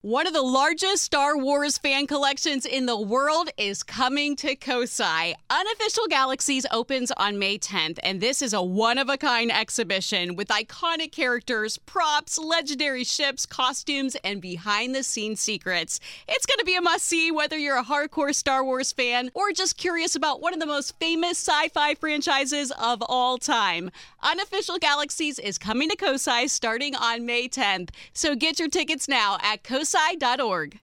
One of the largest Star Wars fan collections in the world is coming to Kosai. Unofficial Galaxies opens on May 10th, and this is a one-of-a-kind exhibition with iconic characters, props, legendary ships, costumes, and behind-the-scenes secrets. It's going to be a must-see whether you're a hardcore Star Wars fan or just curious about one of the most famous sci-fi franchises of all time. Unofficial Galaxies is coming to Kosai starting on May 10th, so get your tickets now at kosai.org.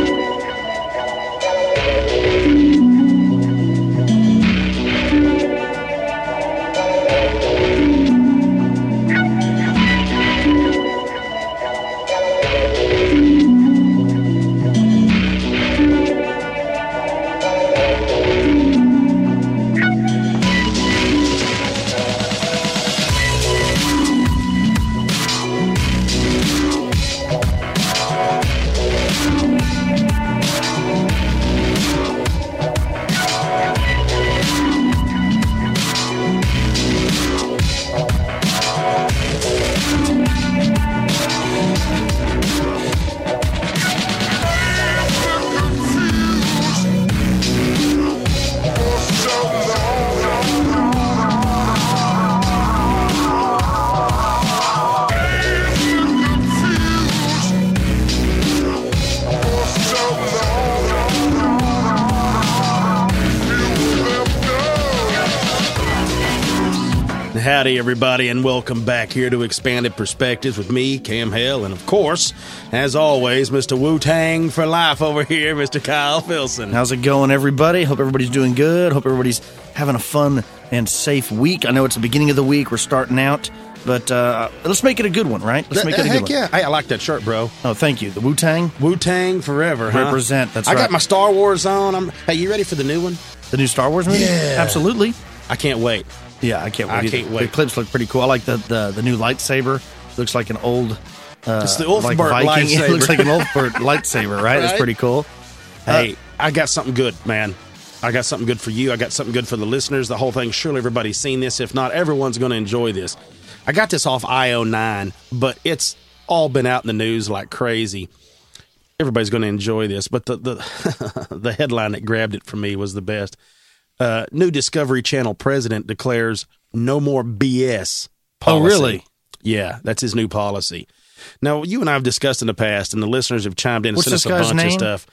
Howdy, everybody, and welcome back here to Expanded Perspectives with me, Cam Hale, and of course, as always, Mr. Wu-Tang for life over here, Mr. Kyle Filson. How's it going, everybody? Hope everybody's doing good. Hope everybody's having a fun and safe week. I know it's the beginning of the week. We're starting out, but let's make it a good one, right? Let's make it a good one. Yeah. Hey, I like that shirt, bro. Oh, thank you. The Wu-Tang? Wu-Tang forever, huh? Represent, that's I right. got my Star Wars on. Hey, you ready for the new one? The new Star Wars movie? Yeah. Absolutely. I can't wait. Yeah, I can't wait. I can't wait. The clips look pretty cool. I like the new lightsaber. Looks like an old it's the Ulfbert Viking. lightsaber. It looks like an Ulfbert lightsaber, right? That's pretty cool. Hey, I got something good, man. I got something good for you. I got something good for the listeners. The whole thing, surely everybody's seen this. If not, everyone's going to enjoy this. I got this off IO9, but it's all been out in the news like crazy. Everybody's going to enjoy this, but the the headline that grabbed it for me was the best. New Discovery Channel president declares no more BS policy. Oh, really? Yeah, that's his new policy. Now, you and I have discussed in the past, and the listeners have chimed in and sent us a bunch of stuff.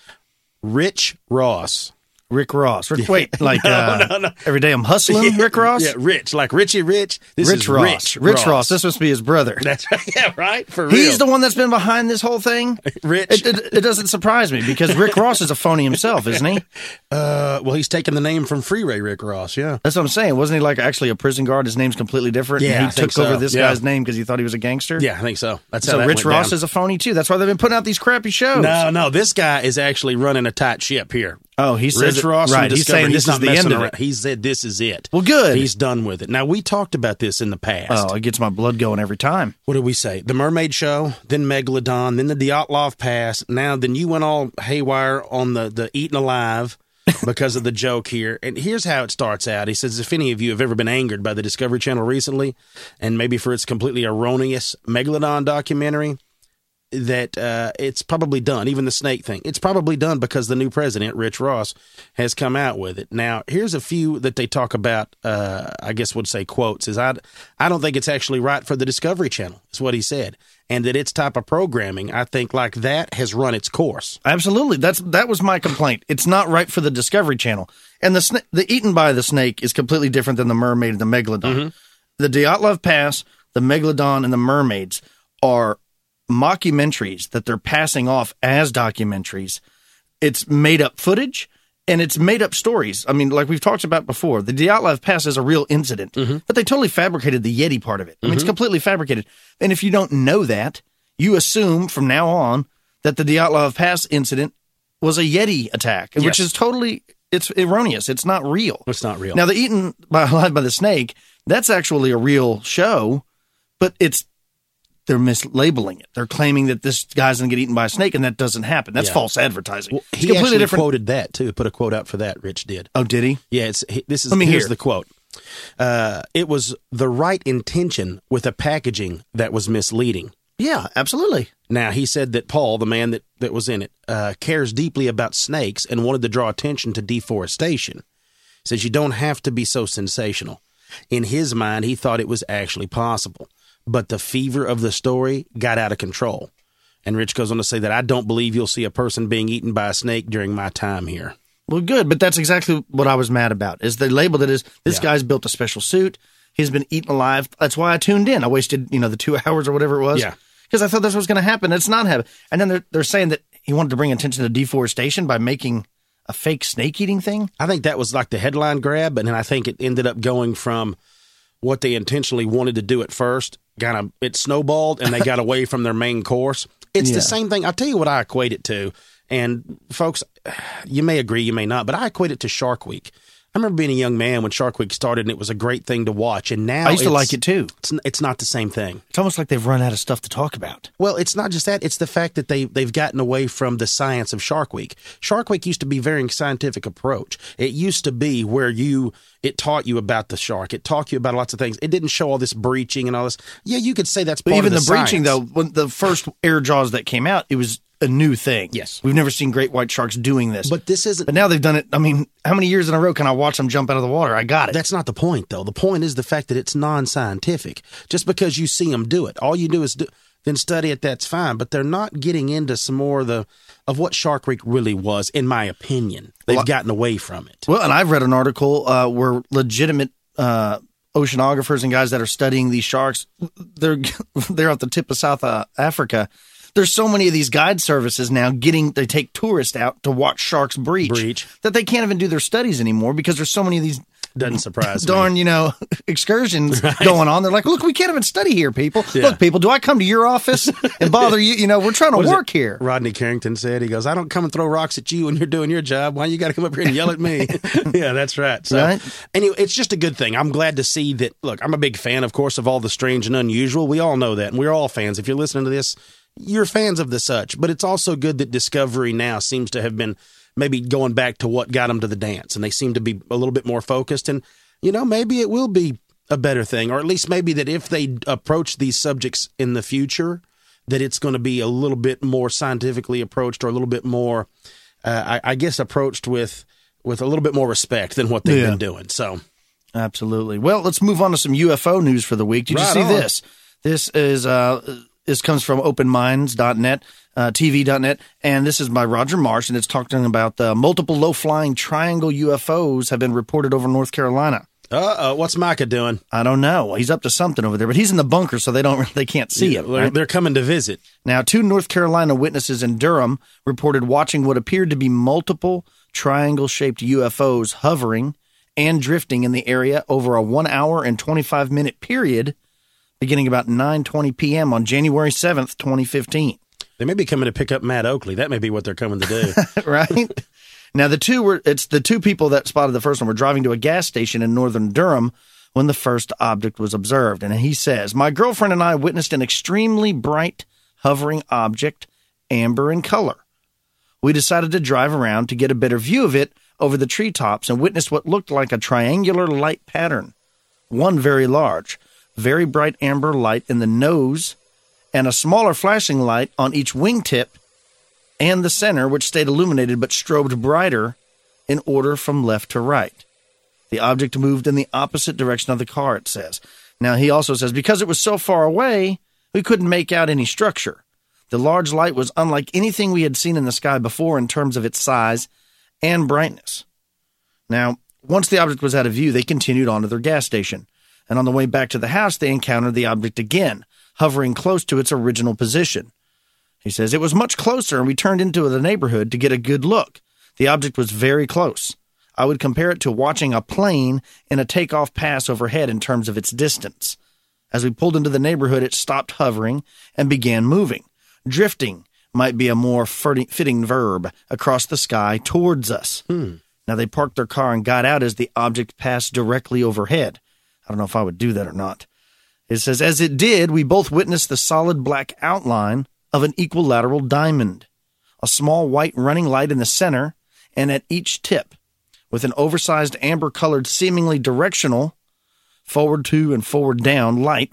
Rich Ross. Rick Ross. Wait, like no. Every day I'm hustling, Rick Ross? Yeah, Rich. Like Richie Rich. This Rich is Ross. Rich Ross. This must be his brother. That's right. Yeah, right? For real. He's the one that's been behind this whole thing? Rich. It doesn't surprise me because Rick Ross is a phony himself, isn't he? Well, he's taking the name from Freeway Rick Ross, yeah. That's what I'm saying. Wasn't he like actually a prison guard? His name's completely different. Yeah, and he took over this guy's name because he thought he was a gangster? Yeah, I think so. That's so how that Rich went Ross down. is a phony too. That's why they've been putting out these crappy shows. No, this guy is actually running a tight ship here. Oh, he says Rich Ross, right. He's saying this is the end of it. He said this is it. Well, good. He's done with it. Now, we talked about this in the past. Oh, it gets my blood going every time. What did we say? The Mermaid Show, then Megalodon, then the Dyatlov Pass. Now, then you went all haywire on the Eaten Alive because of the joke here. And here's how it starts out. He says, if any of you have ever been angered by the Discovery Channel recently, and maybe for its completely erroneous Megalodon documentary, that it's probably done. Even the snake thing. It's probably done because the new president, Rich Ross, has come out with it. Now, here's a few that they talk about, I guess would say quotes, is I don't think it's actually right for the Discovery Channel, is what he said. And that its type of programming, I think, like that, has run its course. Absolutely. That was my complaint. It's not right for the Discovery Channel. And the Eaten by the Snake is completely different than the Mermaid and the Megalodon. Mm-hmm. The Dyatlov Pass, the Megalodon, and the Mermaids are mockumentaries that they're passing off as documentaries. It's made up footage and it's made up stories. I mean, like we've talked about before, the Dyatlov Pass is a real incident, but they totally fabricated the Yeti part of it. I mean, it's completely fabricated. And if you don't know that, you assume from now on that the Dyatlov Pass incident was a Yeti attack, which is totally, it's erroneous. It's not real. It's not real. Now, the Eaten Alive by the Snake, that's actually a real show, but they're mislabeling it. They're claiming that this guy's going to get eaten by a snake, and that doesn't happen. That's false advertising. Well, it's he completely actually different. quoted that, too. Put a quote out for that, Rich did. Oh, did he? Yeah, here's the quote. It was the right intention with a packaging that was misleading. Yeah, absolutely. Now, he said that Paul, the man that was in it, cares deeply about snakes and wanted to draw attention to deforestation. He says you don't have to be so sensational. In his mind, he thought it was actually possible. But the fever of the story got out of control. And Rich goes on to say that I don't believe you'll see a person being eaten by a snake during my time here. Well, good, but that's exactly what I was mad about, is they labeled it as, this guy's built a special suit, he's been eaten alive. That's why I tuned in. I wasted, the 2 hours or whatever it was. Yeah. Because I thought this was going to happen. It's not happening. And then they're saying that he wanted to bring attention to deforestation by making a fake snake-eating thing? I think that was like the headline grab, and then I think it ended up going from what they intentionally wanted to do at first. It snowballed, and they got away from their main course. It's the same thing. I'll tell you what I equate it to. And folks, you may agree, you may not, but I equate it to Shark Week. I remember being a young man when Shark Week started, and it was a great thing to watch. And now I used to like it too. It's not the same thing. It's almost like they've run out of stuff to talk about. Well, it's not just that. It's the fact that they've gotten away from the science of Shark Week. Shark Week used to be a very scientific approach. It used to be where it taught you about the shark. It taught you about lots of things. It didn't show all this breaching and all this. Yeah, you could say that's part of the science. Breaching, though, when the first air jaws that came out, it was a new thing. Yes. We've never seen great white sharks doing this. But this isn't. But now they've done it. I mean, how many years in a row can I watch them jump out of the water? I got it. That's not the point, though. The point is the fact that it's non-scientific. Just because you see them do it, all you do is then study it, that's fine. But they're not getting into some more of what Shark Week really was, in my opinion. They've gotten away from it. Well, and I've read an article where legitimate oceanographers and guys that are studying they're at the tip of South Africa. There's so many of these guide services now they take tourists out to watch sharks breach that they can't even do their studies anymore because there's so many of these doesn't surprise darn, excursions going on. They're like, look, we can't even study here, people. Yeah. Look, people, do I come to your office and bother you? We're trying to work here. Rodney Carrington said, he goes, I don't come and throw rocks at you when you're doing your job. Why you got to come up here and yell at me? Yeah, that's right. So anyway, it's just a good thing. I'm glad to see that. Look, I'm a big fan, of course, of all the strange and unusual. We all know that. And we're all fans. If you're listening to this, you're fans of the such. But it's also good that Discovery now seems to have been maybe going back to what got them to the dance. And they seem to be a little bit more focused. And, maybe it will be a better thing. Or at least maybe that if they approach these subjects in the future, that it's going to be a little bit more scientifically approached or a little bit more, I guess, approached with a little bit more respect than what they've been doing. So, absolutely. Well, let's move on to some UFO news for the week. Did you see this? This is this comes from openminds.net, TV.net, and this is by Roger Marsh, and it's talking about the multiple low-flying triangle UFOs have been reported over North Carolina. What's Micah doing? I don't know. He's up to something over there, but he's in the bunker, so they can't see him. Right? They're coming to visit. Now, 2 North Carolina witnesses in Durham reported watching what appeared to be multiple triangle-shaped UFOs hovering and drifting in the area over a 1 hour and 25-minute period, beginning about 9:20 p.m. on January 7th, 2015. They may be coming to pick up Matt Oakley. That may be what they're coming to do. Right? Now, the two people that spotted the first one were driving to a gas station in northern Durham when the first object was observed. And he says, my girlfriend and I witnessed an extremely bright, hovering object, amber in color. We decided to drive around to get a better view of it over the treetops and witnessed what looked like a triangular light pattern. One very large, very bright amber light in the nose, and a smaller flashing light on each wingtip and the center, which stayed illuminated but strobed brighter in order from left to right. The object moved in the opposite direction of the car, it says. Now, he also says, because it was so far away, we couldn't make out any structure. The large light was unlike anything we had seen in the sky before in terms of its size and brightness. Now, once the object was out of view, they continued on to their gas station. And on the way back to the house, they encountered the object again, hovering close to its original position. He says, it was much closer, and we turned into the neighborhood to get a good look. The object was very close. I would compare it to watching a plane in a takeoff pass overhead in terms of its distance. As we pulled into the neighborhood, it stopped hovering and began moving. Drifting might be a more fitting verb across the sky towards us. Now, they parked their car and got out as the object passed directly overhead. I don't know if I would do that or not. It says, as it did, we both witnessed the solid black outline of an equilateral diamond, a small white running light in the center and at each tip, with an oversized amber-colored, seemingly directional, forward to and forward down light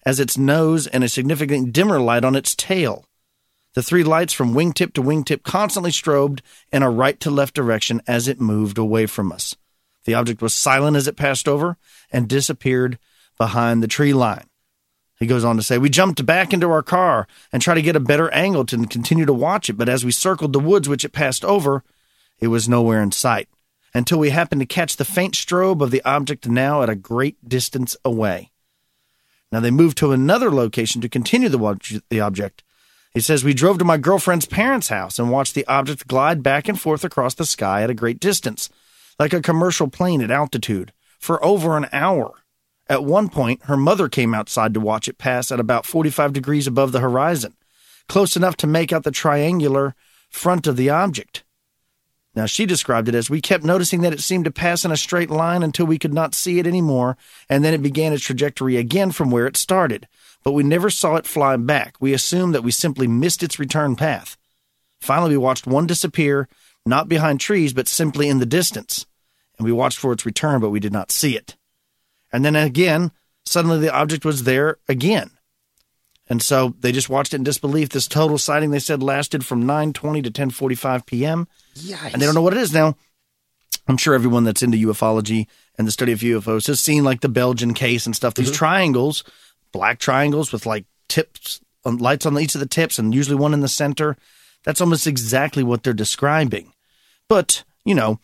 as its nose and a significantly dimmer light on its tail. The 3 lights from wingtip to wingtip constantly strobed in a right-to-left direction as it moved away from us. The object was silent as it passed over and disappeared behind the tree line. He goes on to say, we jumped back into our car and tried to get a better angle to continue to watch it, but as we circled the woods which it passed over, it was nowhere in sight, until we happened to catch the faint strobe of the object now at a great distance away. Now they moved to another location to continue to watch the object. He says, we drove to my girlfriend's parents' house and watched the object glide back and forth across the sky at a great distance, like a commercial plane at altitude, for over an hour. At one point, her mother came outside to watch it pass at about 45 degrees above the horizon, close enough to make out the triangular front of the object. Now, she described it as, we kept noticing that it seemed to pass in a straight line until we could not see it anymore, and then it began its trajectory again from where it started. But we never saw it fly back. We assumed that we simply missed its return path. Finally, we watched one disappear, not behind trees, but simply in the distance. And we watched for its return, but we did not see it. And then again, suddenly the object was there again. And so they just watched it in disbelief. This total sighting, they said, lasted from 9:20 to 10:45 p.m. Yikes. And they don't know what it is now. I'm sure everyone that's into ufology and the study of UFOs has seen like the Belgian case and stuff. These triangles, black triangles with like tips, lights on each of the tips and usually one in the center. That's almost exactly what they're describing. But, you know,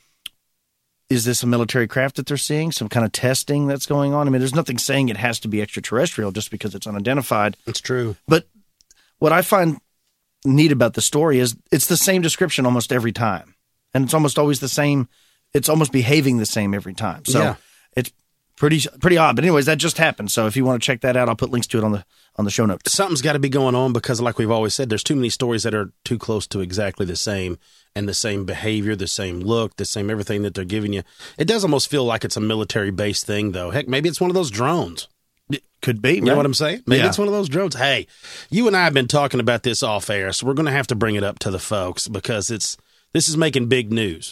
is this a military craft that they're seeing? Some kind of testing that's going on? I mean, there's nothing saying it has to be extraterrestrial just because it's unidentified. It's true. But what I find neat about the story is it's the same description almost every time. And it's almost always the same. It's almost behaving the same every time. So it's pretty odd. But anyways, that just happened. So if you want to check that out, I'll put links to it on the show notes. Something's got to be going on because, like we've always said, there's too many stories that are too close to exactly the same, and the same behavior, the same look, the same everything that they're giving you. It does almost feel like it's a military-based thing, though. Heck, maybe it's one of those drones. It could be. You know what I'm saying? Maybe it's one of those drones. Hey, you and I have been talking about this off air, so we're going to have to bring it up to the folks because this is making big news,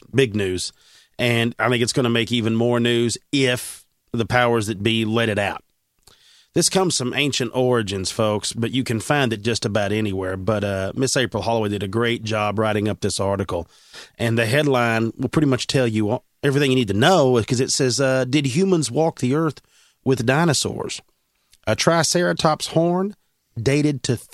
and I think it's going to make even more news if the powers that be let it out. This comes from ancient origins, folks, but you can find it just about anywhere. But Miss April Holloway did a great job writing up this article. And the headline will pretty much tell you everything you need to know because it says, did humans walk the earth with dinosaurs? A Triceratops horn dated to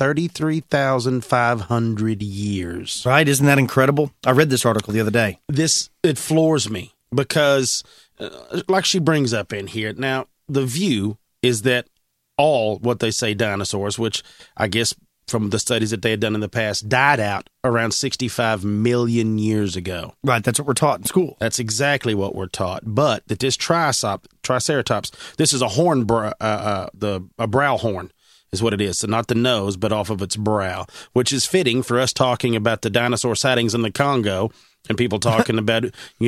33,500 years. Right? Isn't that incredible? I read this article the other day. It floors me because, like she brings up in here, now the view is that all what they say dinosaurs, which I guess from the studies that they had done in the past, died out around 65 million years ago. Right, that's what we're taught in school. That's exactly what we're taught. But that this Triceratops, this is a horn, a brow horn is what it is. So not the nose, but off of its brow, which is fitting for us talking about the dinosaur sightings in the Congo and people talking about,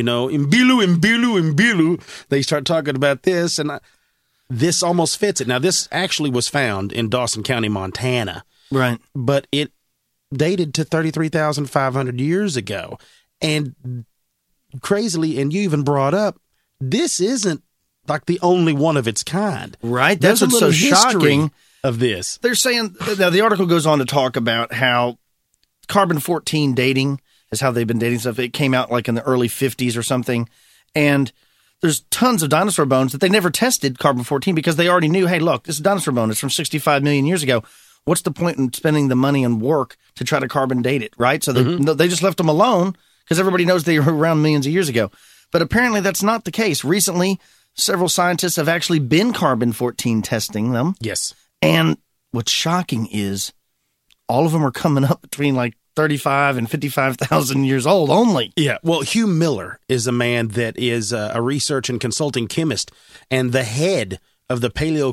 Imbilu. They start talking about this, and this almost fits it. Now, this actually was found in Dawson County, Montana. Right. But it dated to 33,500 years ago. And crazily, and you even brought up, this isn't like the only one of its kind. Right. That's what's so shocking of this. They're saying, now the article goes on to talk about how carbon-14 dating is how they've been dating stuff. It came out like in the early 50s or something. And there's tons of dinosaur bones that they never tested carbon-14 because they already knew, hey, look, this is a dinosaur bone. It's from 65 million years ago. What's the point in spending the money and work to try to carbon date it, right? So they just left them alone because everybody knows they were around millions of years ago. But apparently that's not the case. Recently, several scientists have actually been carbon-14 testing them. Yes. And what's shocking is all of them are coming up between like 35 and 55,000 years old only. Yeah. Well, Hugh Miller is a man that is a research and consulting chemist and the head of the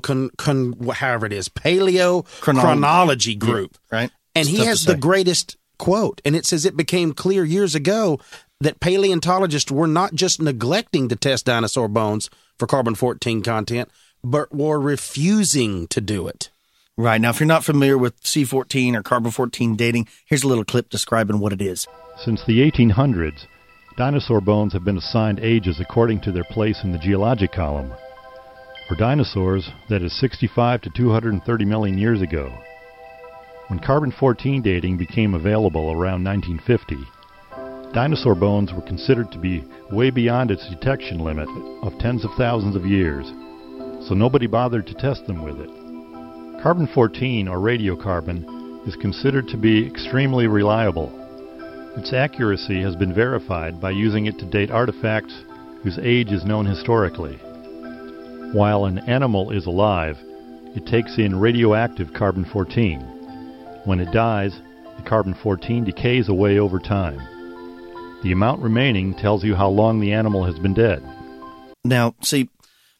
paleochronology group. Yeah, right. And he has the greatest quote. And it says it became clear years ago that paleontologists were not just neglecting to test dinosaur bones for carbon-14 content, but were refusing to do it. Right. Now, if you're not familiar with C14 or carbon-14 dating, here's a little clip describing what it is. Since the 1800s, dinosaur bones have been assigned ages according to their place in the geologic column. For dinosaurs, that is 65 to 230 million years ago. When carbon-14 dating became available around 1950, dinosaur bones were considered to be way beyond its detection limit of tens of thousands of years, so nobody bothered to test them with it. Carbon-14, or radiocarbon, is considered to be extremely reliable. Its accuracy has been verified by using it to date artifacts whose age is known historically. While an animal is alive, it takes in radioactive carbon-14. When it dies, the carbon-14 decays away over time. The amount remaining tells you how long the animal has been dead. Now, see,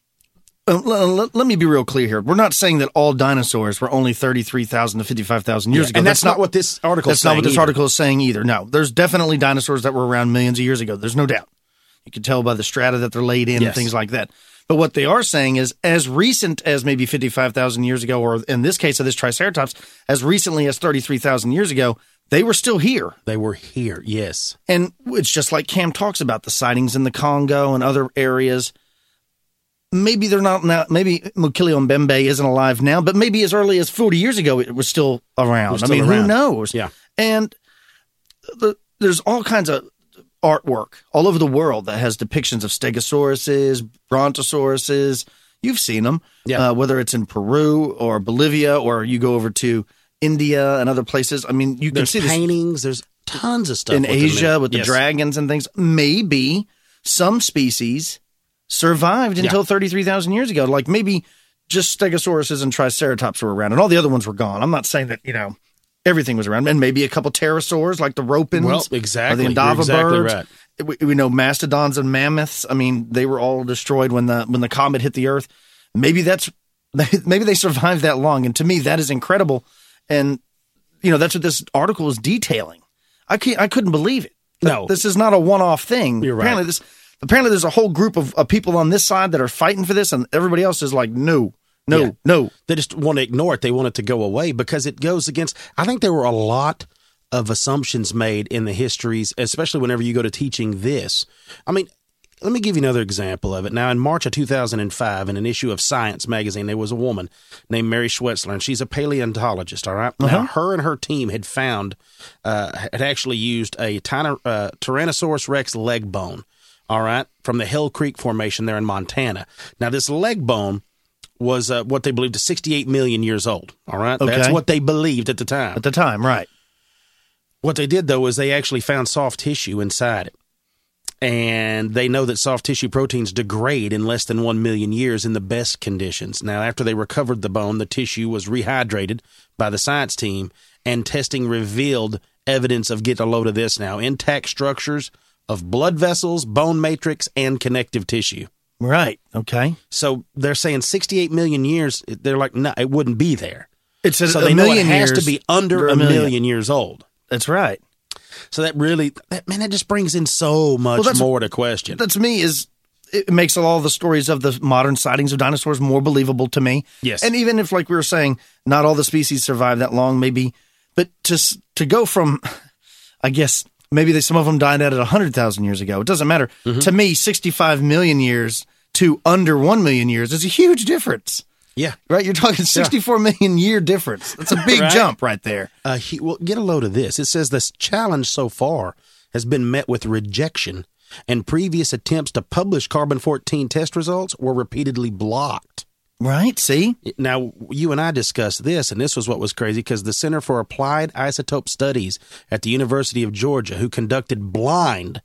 let me be real clear here. We're not saying that all dinosaurs were only 33,000 to 55,000 years ago. And that's not what this article is saying. That's not what this article is saying either. No, there's definitely dinosaurs that were around millions of years ago. There's no doubt. You can tell by the strata that they're laid in and things like that. But what they are saying is, as recent as maybe 55,000 years ago, or in this case of this Triceratops, as recently as 33,000 years ago, they were still here. They were here, yes. And it's just like Cam talks about, the sightings in the Congo and other areas. Maybe they're not now. Maybe Mukilio Mbembe isn't alive now, but maybe as early as 40 years ago, it was still around. Who knows? Yeah. And there's all kinds of artwork all over the world that has depictions of stegosauruses, brontosauruses. You've seen them, whether it's in Peru or Bolivia, or you go over to India and other places. I mean, you can see paintings. There's tons of stuff in Asia with the dragons and things. Maybe some species survived until 33,000 years ago. Like maybe just Stegosauruses and Triceratops were around, and all the other ones were gone. I'm not saying that everything was around, and maybe a couple pterosaurs like the ropins. Well, exactly. Or the Indava birds. Right. We know mastodons and mammoths. I mean, they were all destroyed when the comet hit the Earth. Maybe they survived that long, and to me, that is incredible. And that's what this article is detailing. I couldn't believe it. No, this is not a one-off thing. You're right. Apparently, there's a whole group of people on this side that are fighting for this, and everybody else is like, no. They just want to ignore it. They want it to go away because it goes against. I think there were a lot of assumptions made in the histories, especially whenever you go to teaching this. I mean, let me give you another example of it. Now, in March of 2005, in an issue of Science magazine, there was a woman named Mary Schwetzler, and she's a paleontologist, all right? Now, her and her team had actually used a Tyrannosaurus rex leg bone, all right, from the Hell Creek Formation there in Montana. Now, this leg bone was what they believed is 68 million years old, all right? Okay. That's what they believed at the time. At the time, right. What they did, though, is they actually found soft tissue inside it. And they know that soft tissue proteins degrade in less than 1 million years in the best conditions. Now, after they recovered the bone, the tissue was rehydrated by the science team, and testing revealed evidence of, get a load of this now, intact structures of blood vessels, bone matrix, and connective tissue. Right. Okay. So they're saying 68 million years. They're like, no, it wouldn't be there. It's so they know it has to be under a million years old. That's right. So that just brings in so much more to question. That to me it makes all the stories of the modern sightings of dinosaurs more believable to me. Yes. And even if, like we were saying, not all the species survive that long, maybe, but just to go from, I guess, maybe some of them died out at 100,000 years ago. It doesn't matter. Mm-hmm. To me, 65 million years to under 1 million years is a huge difference. Yeah. Right? You're talking 64 million year difference. That's a big jump right there. Well, get a load of this. It says this challenge so far has been met with rejection, and previous attempts to publish carbon-14 test results were repeatedly blocked. Right, see? Now, you and I discussed this, and this was what was crazy, because the Center for Applied Isotope Studies at the University of Georgia, who conducted blind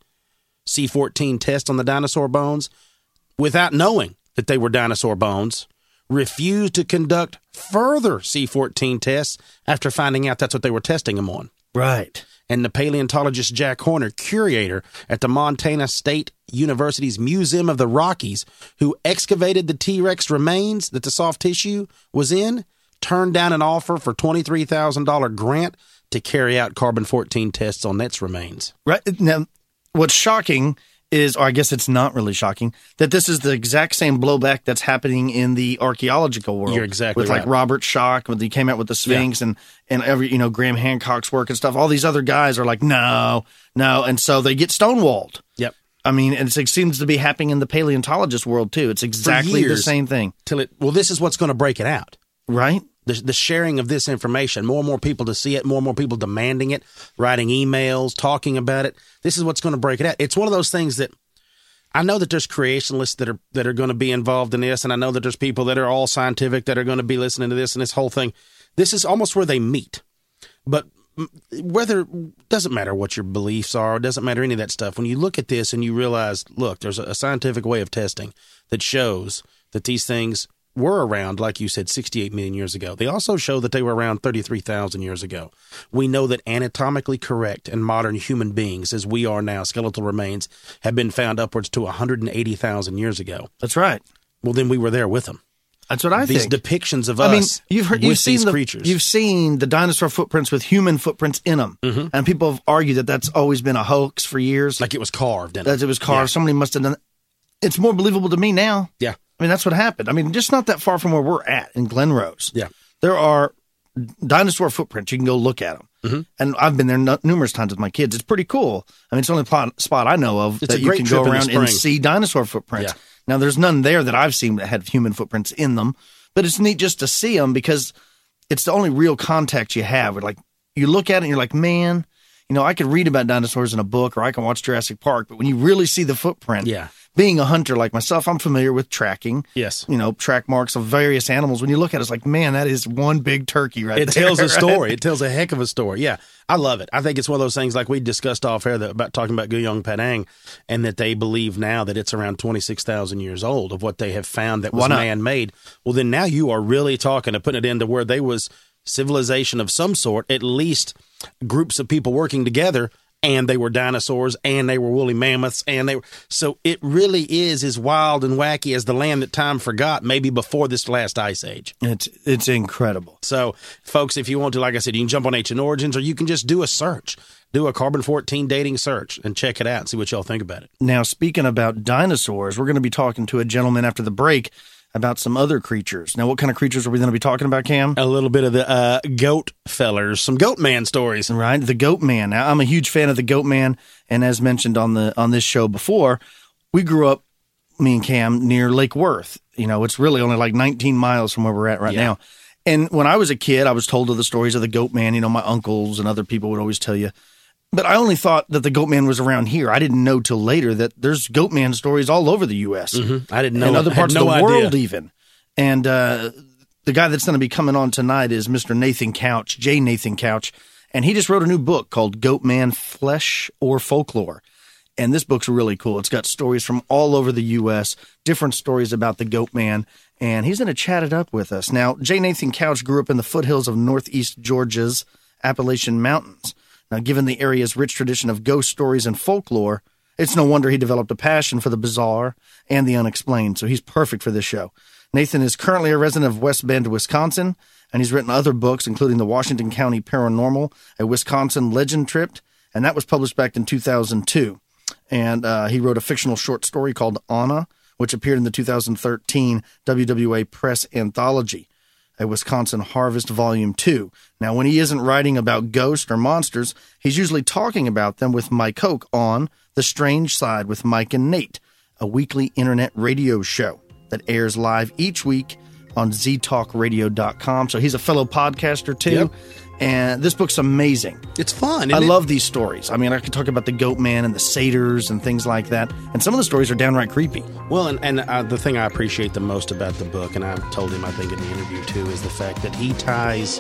C14 tests on the dinosaur bones without knowing that they were dinosaur bones, refused to conduct further C14 tests after finding out that's what they were testing them on. Right. And the paleontologist Jack Horner, curator at the Montana State University's Museum of the Rockies, who excavated the T-Rex remains that the soft tissue was in, turned down an offer for $23,000 grant to carry out carbon-14 tests on its remains. Right. Now, what's shocking is, or I guess it's not really shocking, that this is the exact same blowback that's happening in the archaeological world. You're exactly with right. Like Robert Schoch, when he came out with the Sphinx, and every, Graham Hancock's work and stuff. All these other guys are like, no. And so they get stonewalled. Yep. I mean, and it seems to be happening in the paleontologist world, too. It's exactly the same thing. This is what's going to break it out. Right? The sharing of this information, more and more people to see it, more and more people demanding it, writing emails, talking about it. This is what's going to break it out. It's one of those things that I know that there's creationists that are going to be involved in this, and I know that there's people that are all scientific that are going to be listening to this and this whole thing. This is almost where they meet. But doesn't matter what your beliefs are, it doesn't matter any of that stuff. When you look at this and you realize, look, there's a scientific way of testing that shows that these things were around, like you said, 68 million years ago. They also show that they were around 33,000 years ago. We know that anatomically correct and modern human beings, as we are now, skeletal remains, have been found upwards to 180,000 years ago. That's right. Well, then we were there with them. That's what I think. These depictions of us with these creatures. You've seen the dinosaur footprints with human footprints in them. Mm-hmm. And people have argued that that's always been a hoax for years. Like it was carved. That it was carved. Yeah. Somebody must have done it. It's more believable to me now. Yeah. I mean, that's what happened. I mean, just not that far from where we're at in Glen Rose. Yeah. There are dinosaur footprints. You can go look at them. Mm-hmm. And I've been there numerous times with my kids. It's pretty cool. I mean, it's the only spot I know of that you can go around and see dinosaur footprints. Yeah. Now, there's none there that I've seen that had human footprints in them. But it's neat just to see them because it's the only real contact you have. Like, you look at it and you're like, man, you know, I could read about dinosaurs in a book or I can watch Jurassic Park. But when you really see the footprint, being a hunter like myself, I'm familiar with tracking. Yes. You know, track marks of various animals. When you look at it, it's like, man, that is one big turkey right there. It tells a story. It tells a heck of a story. Yeah. I love it. I think it's one of those things like we discussed off air about talking about Guyong Padang, and that they believe now that it's around 26,000 years old of what they have found that was man-made. Well, then now you are really talking and putting it into where they was civilization of some sort, at least groups of people working together, and they were dinosaurs, and they were woolly mammoths, so it really is as wild and wacky as the land that time forgot, maybe before this last ice age. It's incredible. So, folks, if you want to, like I said, you can jump on Ancient Origins, or you can just do a search. Do a carbon-14 dating search and check it out and see what y'all think about it. Now, speaking about dinosaurs, we're going to be talking to a gentleman after the break about some other creatures. Now, what kind of creatures are we going to be talking about, Cam? A little bit of the goat fellers, some goat man stories. Right, the goat man. Now, I'm a huge fan of the goat man, and as mentioned on this show before, we grew up, me and Cam, near Lake Worth. You know, it's really only like 19 miles from where we're at right now. And when I was a kid, I was told of the stories of the goat man. You know, my uncles and other people would always tell you. But I only thought that the goat man was around here. I didn't know till later that there's goat man stories all over the U.S. Mm-hmm. I didn't know. And other parts of the world even. And the guy that's going to be coming on tonight is Mr. Nathan Couch, J. Nathan Couch. And he just wrote a new book called Goat Man, Flesh or Folklore. And this book's really cool. It's got stories from all over the U.S., different stories about the goat man. And he's going to chat it up with us. Now, J. Nathan Couch grew up in the foothills of northeast Georgia's Appalachian Mountains. Now, given the area's rich tradition of ghost stories and folklore, it's no wonder he developed a passion for the bizarre and the unexplained, so he's perfect for this show. Nathan is currently a resident of West Bend, Wisconsin, and he's written other books, including The Washington County Paranormal, a Wisconsin Legend Trip, and that was published back in 2002. And he wrote a fictional short story called Anna, which appeared in the 2013 WWA Press Anthology, a Wisconsin Harvest Volume 2. Now, when he isn't writing about ghosts or monsters, he's usually talking about them with Mike Hoke on The Strange Side with Mike and Nate, a weekly internet radio show that airs live each week on ztalkradio.com. So he's a fellow podcaster, too. Yep. And this book's amazing. It's fun. I love these stories. I mean, I could talk about the goat man and the satyrs and things like that. And some of the stories are downright creepy. Well, and the thing I appreciate the most about the book, and I've told him, I think, in the interview, too, is the fact that he ties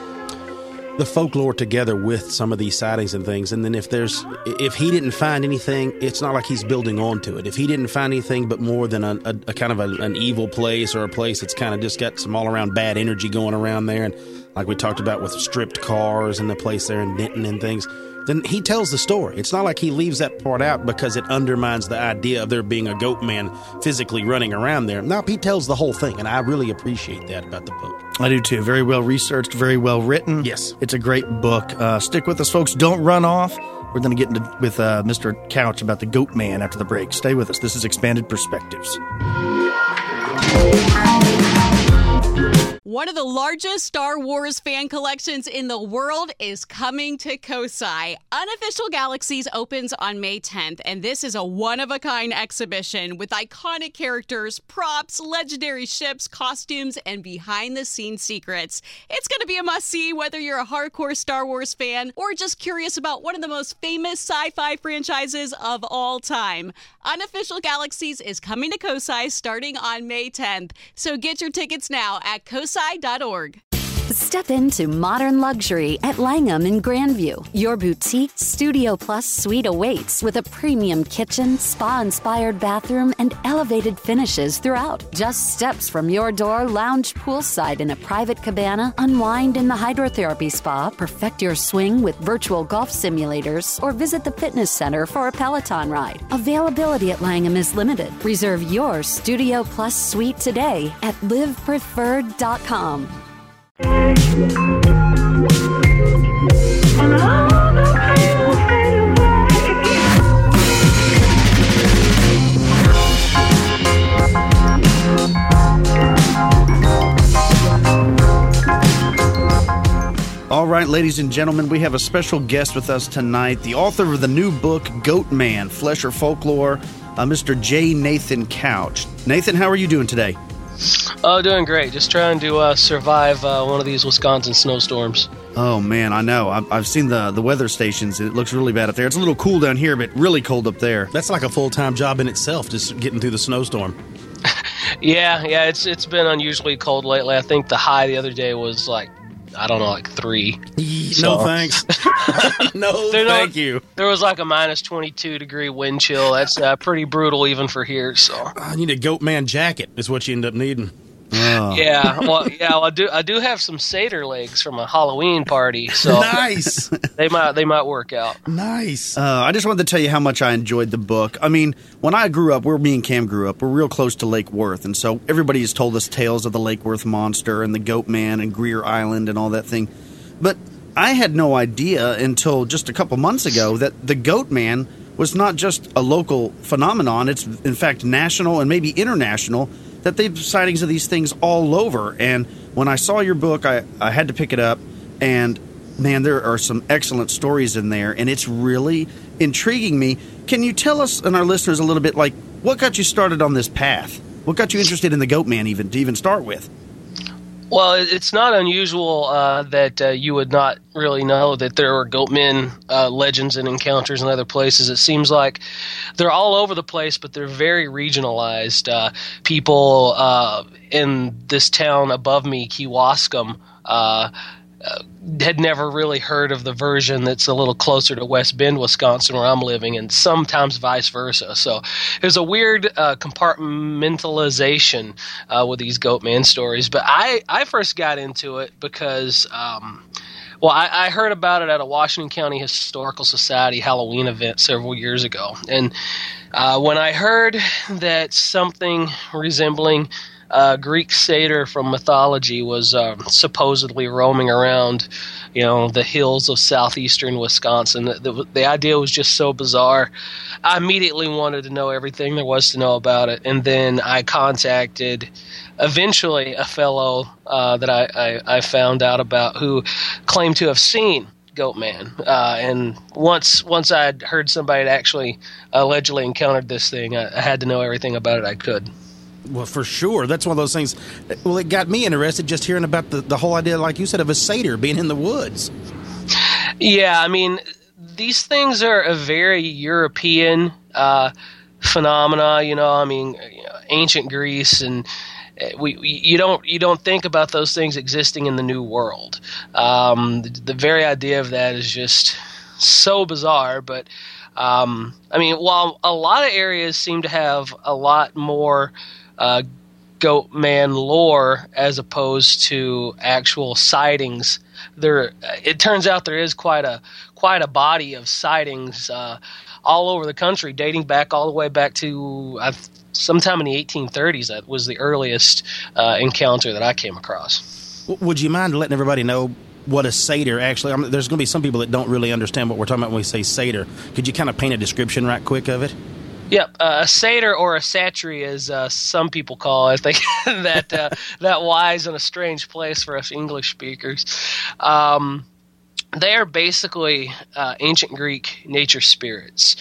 the folklore together with some of these sightings and things. And then if he didn't find anything, it's not like he's building onto it. If he didn't find anything but more than a kind of an evil place, or a place that's kind of just got some all-around bad energy going around there, and like we talked about with stripped cars and the place there in Denton and things, then he tells the story. It's not like he leaves that part out because it undermines the idea of there being a goat man physically running around there. No, he tells the whole thing, and I really appreciate that about the book. I do too. Very well researched, very well written. Yes. It's a great book. Stick with us, folks. Don't run off. We're going to get into with Mr. Couch about the goat man after the break. Stay with us. This is Expanded Perspectives. One of the largest Star Wars fan collections in the world is coming to Kosai. Unofficial Galaxies opens on May 10th, and this is a one-of-a-kind exhibition with iconic characters, props, legendary ships, costumes, and behind-the-scenes secrets. It's going to be a must-see whether you're a hardcore Star Wars fan or just curious about one of the most famous sci-fi franchises of all time. Unofficial Galaxies is coming to Kosai starting on May 10th, so get your tickets now at kosai.org. Step into modern luxury at Langham in Grandview. Your boutique Studio Plus suite awaits with a premium kitchen, spa-inspired bathroom, and elevated finishes throughout. Just steps from your door, lounge poolside in a private cabana, unwind in the hydrotherapy spa, perfect your swing with virtual golf simulators, or visit the fitness center for a Peloton ride. Availability at Langham is limited. Reserve your Studio Plus suite today at livepreferred.com. All right, ladies and gentlemen, we have a special guest with us tonight, the author of the new book, Goat Man, Flesh or Folklore, Mr. J. Nathan Couch. Nathan, how are you doing today? Oh, doing great. Just trying to survive one of these Wisconsin snowstorms. Oh, man, I know. I've seen the weather stations. It looks really bad up there. It's a little cool down here, but really cold up there. That's like a full-time job in itself, just getting through the snowstorm. Yeah, it's been unusually cold lately. I think the high the other day was like 3. No thanks. Thank you. There was like a minus 22 degree wind chill. That's pretty brutal even for here. So I need a Goat Man jacket is what you end up needing. Oh. Yeah, I do have some satyr legs from a Halloween party, so nice. they might work out. Nice. I just wanted to tell you how much I enjoyed the book. I mean, when I grew up, where me and Cam grew up, we're real close to Lake Worth, and so everybody has told us tales of the Lake Worth monster and the Goat Man and Greer Island and all that thing. But I had no idea until just a couple months ago that the Goat Man was not just a local phenomenon. It's, in fact, national and maybe international, that they've sightings of these things all over. And when I saw your book, I had to pick it up, and man, there are some excellent stories in there, and it's really intriguing me. Can you tell us and our listeners a little bit, like, what got you started on this path? What got you interested in the Goat Man to even start with? Well, it's not unusual that you would not really know that there are goatmen legends and encounters in other places. It seems like they're all over the place, but they're very regionalized. People in this town above me, Kewaskum, had never really heard of the version that's a little closer to West Bend, Wisconsin, where I'm living, and sometimes vice versa. So there's a weird compartmentalization with these Goatman stories. But I first got into it because, I heard about it at a Washington County Historical Society Halloween event several years ago. And when I heard that something resembling Greek satyr from mythology was supposedly roaming around, the hills of southeastern Wisconsin. The idea was just so bizarre. I immediately wanted to know everything there was to know about it, and then I contacted eventually a fellow that I found out about who claimed to have seen Goatman. And once I'd heard somebody had actually allegedly encountered this thing, I had to know everything about it I could. Well, for sure. That's one of those things. Well, it got me interested just hearing about the whole idea, like you said, of a satyr being in the woods. Yeah, I mean, these things are a very European phenomena. Ancient Greece, and you don't think about those things existing in the New World. The very idea of that is just so bizarre. But while a lot of areas seem to have a lot more Goatman lore as opposed to actual sightings, it turns out there is quite a body of sightings all over the country, dating back all the way back to sometime in the 1830s. That was the earliest encounter that I came across. Would you mind letting everybody know what a satyr actually? There's going to be some people that don't really understand what we're talking about when we say satyr. Could you kind of paint a description right quick of it? Yep, a satyr or a satry, as some people call it. I think that Y's in a strange place for us English speakers. They are basically ancient Greek nature spirits.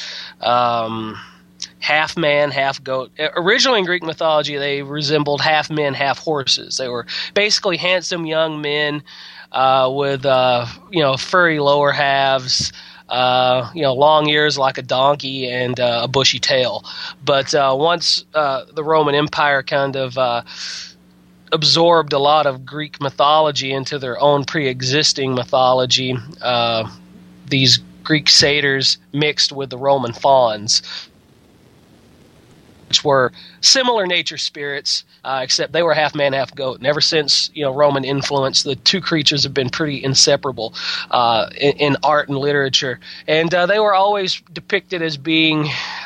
Half man, half goat. Originally in Greek mythology, they resembled half men, half horses. They were basically handsome young men with furry lower halves, long ears like a donkey and a bushy tail. But once the Roman Empire kind of absorbed a lot of Greek mythology into their own pre-existing mythology, these Greek satyrs mixed with the Roman fauns, which were similar nature spirits, except they were half man, half goat. And ever since Roman influence, the two creatures have been pretty inseparable in art and literature. And they were always depicted as being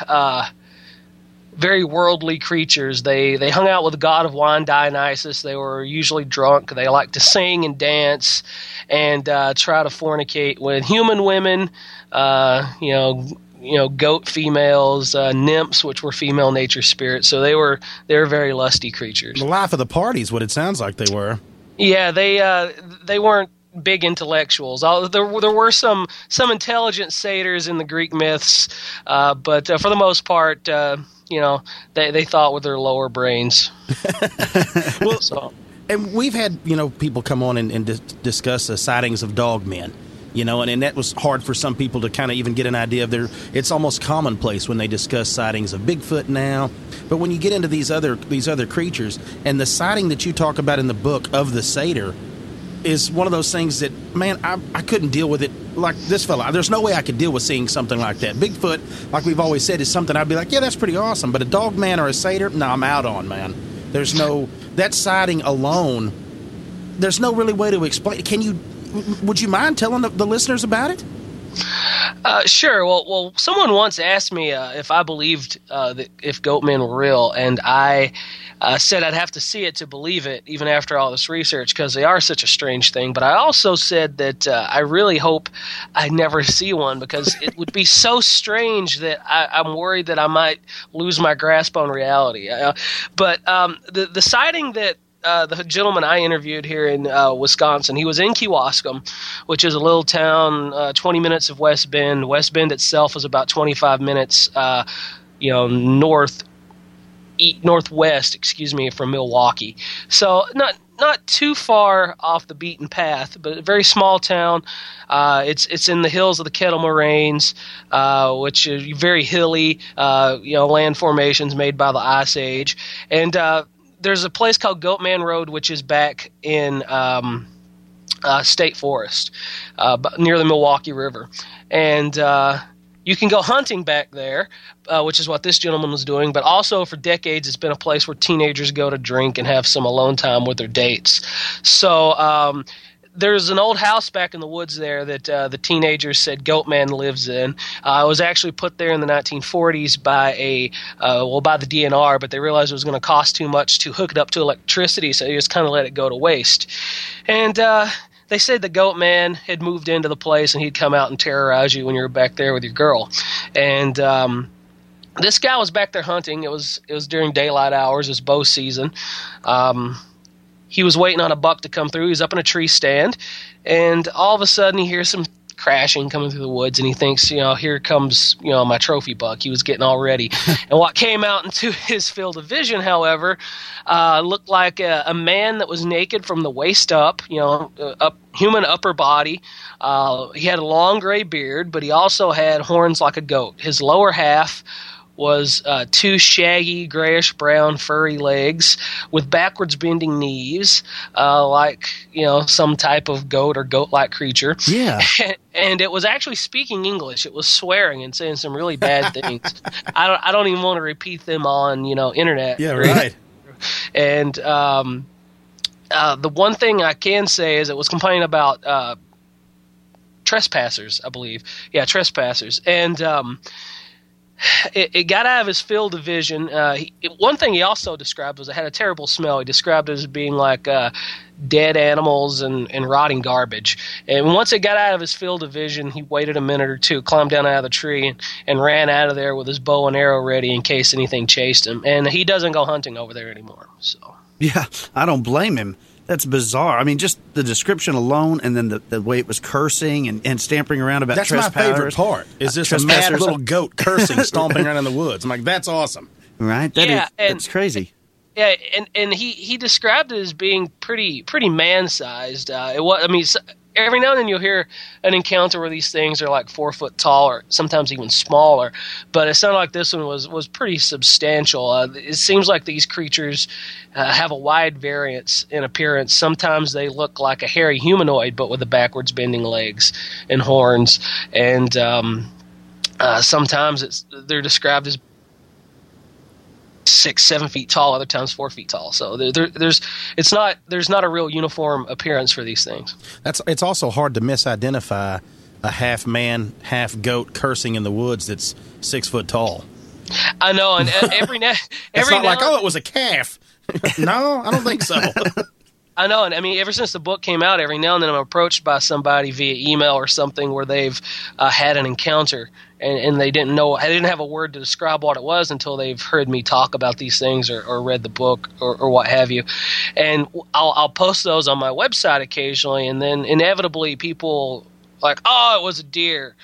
very worldly creatures. They hung out with the god of wine, Dionysus. They were usually drunk. They liked to sing and dance and try to fornicate with human women, goat females, nymphs, which were female nature spirits. So they were very lusty creatures. The life of the party is what it sounds like they were. Yeah, they weren't big intellectuals. There were some intelligent satyrs in the Greek myths, but for the most part, they thought with their lower brains. Well, and we've had people come on and discuss the sightings of dog men. And that was hard for some people to kind of even get an idea of it's almost commonplace when they discuss sightings of Bigfoot now. But when you get into these other creatures, and the sighting that you talk about in the book of the satyr is one of those things that, man, I couldn't deal with it like this fella. There's no way I could deal with seeing something like that. Bigfoot, like we've always said, is something I'd be like, yeah, that's pretty awesome. But a dog man or a satyr, no, I'm out on, man. There's no, that sighting alone, there's no really way to explain. Would you mind telling the listeners about it? Sure. Well, someone once asked me if I believed that if goatmen were real, and I said I'd have to see it to believe it, even after all this research, because they are such a strange thing. But I also said that I really hope I never see one, because it would be so strange that I'm worried that I might lose my grasp on reality. But the sighting that the gentleman I interviewed here in Wisconsin, he was in Kewaskum, which is a little town 20 minutes of West Bend. West Bend itself is about 25 minutes northwest, from Milwaukee. So not too far off the beaten path, but a very small town. It's in the hills of the Kettle Moraines, which is very hilly, land formations made by the Ice Age. And there's a place called Goatman Road, which is back in State Forest, near the Milwaukee River. And you can go hunting back there, which is what this gentleman was doing. But also for decades, it's been a place where teenagers go to drink and have some alone time with their dates. So there's an old house back in the woods there that the teenagers said Goatman lives in. It was actually put there in the 1940s by the DNR, but they realized it was going to cost too much to hook it up to electricity, so they just kind of let it go to waste. And they said the Goatman had moved into the place, and he'd come out and terrorize you when you were back there with your girl. And this guy was back there hunting. It was during daylight hours. It was bow season. He was waiting on a buck to come through. He was up in a tree stand, and all of a sudden he hears some crashing coming through the woods, and he thinks, here comes, my trophy buck. He was getting all ready. And what came out into his field of vision, however, looked like a man that was naked from the waist up, human upper body. He had a long gray beard, but he also had horns like a goat. His lower half was two shaggy, grayish-brown, furry legs with backwards bending knees, like, some type of goat or goat-like creature. Yeah. And it was actually speaking English. It was swearing and saying some really bad things. I don't even want to repeat them on, internet. Yeah, right. And the one thing I can say is it was complaining about trespassers, I believe. Yeah, trespassers. And it got out of his field of vision. One thing he also described was it had a terrible smell. He described it as being like dead animals and rotting garbage. And once it got out of his field of vision, he waited a minute or two, climbed down out of the tree, and ran out of there with his bow and arrow ready in case anything chased him. And he doesn't go hunting over there anymore. So yeah, I don't blame him. That's bizarre. I mean, just the description alone, and then the way it was cursing and stamping around about that's trespassers. That's my favorite part, is this a mad little goat cursing, stomping around in the woods. I'm like, that's awesome. Right? That's crazy. Yeah, and he described it as being pretty man-sized. Every now and then you'll hear an encounter where these things are like 4 foot tall or sometimes even smaller, but it sounded like this one was pretty substantial. It seems like these creatures have a wide variance in appearance. Sometimes they look like a hairy humanoid, but with the backwards bending legs and horns, and sometimes they're described as 6-7 feet tall, other times 4 feet tall. So there's not a real uniform appearance for these things. It's also hard to misidentify a half man, half goat cursing in the woods that's 6 foot tall. I know, and it's not like, oh, it was a calf. No, I don't think so. I know, and I mean, ever since the book came out, every now and then I'm approached by somebody via email or something where they've had an encounter, and they didn't know, I didn't have a word to describe what it was until they've heard me talk about these things or read the book or what have you. And I'll post those on my website occasionally, and then inevitably people like, oh, it was a deer.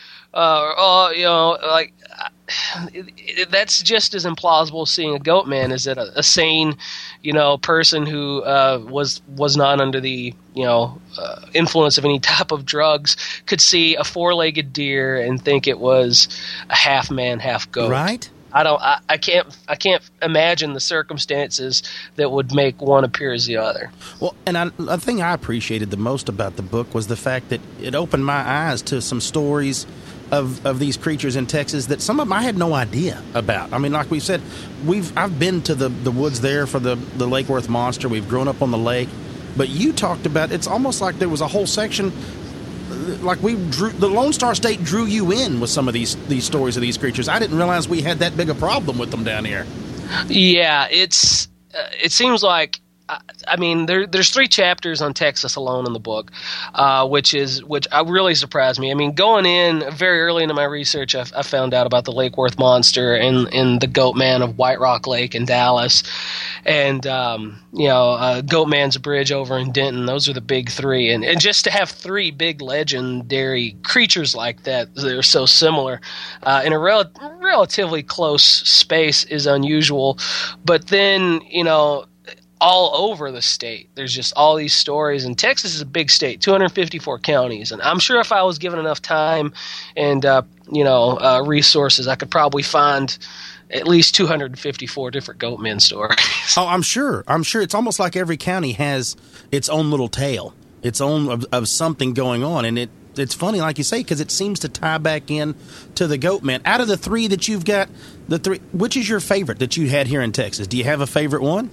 That's just as implausible as seeing a goat man as a sane, person who was not under the influence of any type of drugs could see a 4-legged deer and think it was a half man, half goat. Right? I can't imagine the circumstances that would make one appear as the other. Well, and the thing I appreciated the most about the book was the fact that it opened my eyes to some stories of these creatures in Texas that some of them I had no idea about. I mean, like we said, I've been to the woods there for the Lake Worth monster. We've grown up on the lake, but you talked about, it's almost like there was a whole section, like the Lone Star State drew you in with some of these stories of these creatures. I didn't realize we had that big a problem with them down here. Yeah, it seems like, I mean, there's 3 chapters on Texas alone in the book, which really surprised me. I mean, going in very early into my research, I found out about the Lake Worth monster and the Goat Man of White Rock Lake in Dallas, and Goat Man's Bridge over in Denton. Those are the big 3, and just to have 3 big legendary creatures like that are so similar in a relatively close space is unusual. But then all over the state, there's just all these stories, and Texas is a big state, 254 counties, and I'm sure if I was given enough time and resources, I could probably find at least 254 different goat men stories. Oh, I'm sure. It's almost like every county has its own little tale, its own of something going on, and it's funny, like you say, because it seems to tie back in to the goat man. Out of the 3 that you've got, which is your favorite that you had here in Texas? Do you have a favorite one?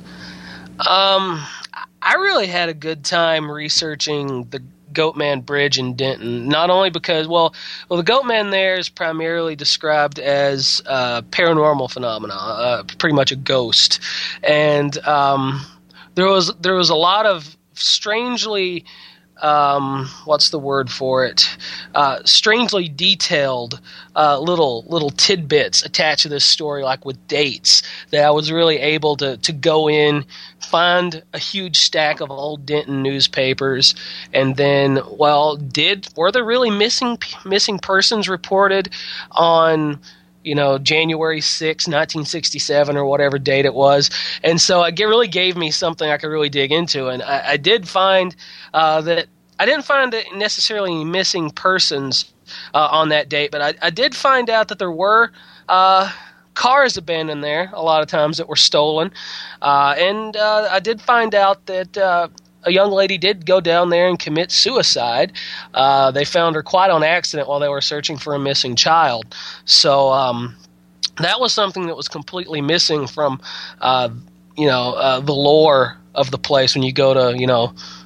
I really had a good time researching the Goatman Bridge in Denton, not only because, the Goatman there is primarily described as paranormal phenomena, pretty much a ghost, and there was a lot of strangely what's the word for it? Strangely detailed little tidbits attached to this story, like with dates, that I was really able to go in, find a huge stack of old Denton newspapers, and then, were there really missing persons reported on January 6, 1967, or whatever date it was. And so it really gave me something I could really dig into. And I did find that I didn't find necessarily any missing persons on that date, but I did find out that there were cars abandoned there a lot of times that were stolen. And I did find out that a young lady did go down there and commit suicide. They found her quite on accident while they were searching for a missing child. So that was something that was completely missing from the lore of the place when you go to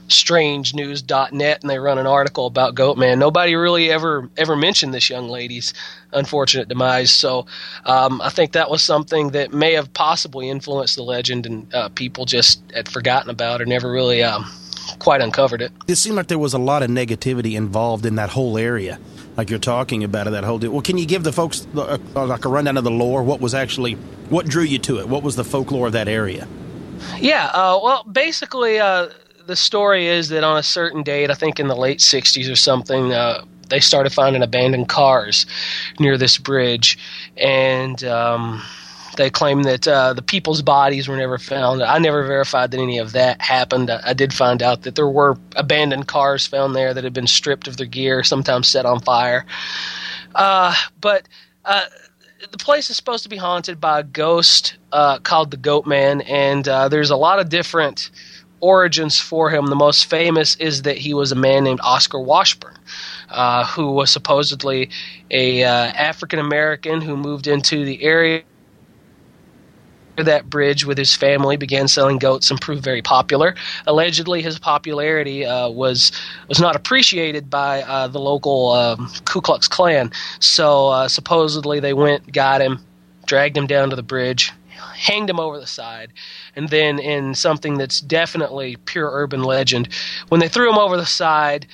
strangenews.net, and they run an article about Goatman. Nobody really ever mentioned this young lady's unfortunate demise. So I think that was something that may have possibly influenced the legend, and people just had forgotten about it, never really quite uncovered it. It seemed like there was a lot of negativity involved in that whole area, like you're talking about it, that whole deal. Well, can you give the folks like a rundown of the lore? What drew you to it? What was the folklore of that area? Yeah, well, basically, the story is that on a certain date, I think in the late 60s or something, they started finding abandoned cars near this bridge, and they claim that the people's bodies were never found. I never verified that any of that happened. I did find out that there were abandoned cars found there that had been stripped of their gear, sometimes set on fire. But the place is supposed to be haunted by a ghost called the Goatman, and there's a lot of different origins for him. The most famous is that he was a man named Oscar Washburn, who was supposedly a African American who moved into the area that bridge with his family, began selling goats, and proved very popular. Allegedly, his popularity was not appreciated by the local Ku Klux Klan. So supposedly they went, got him, dragged him down to the bridge, hanged him over the side, and then in something that's definitely pure urban legend, when they threw him over the side,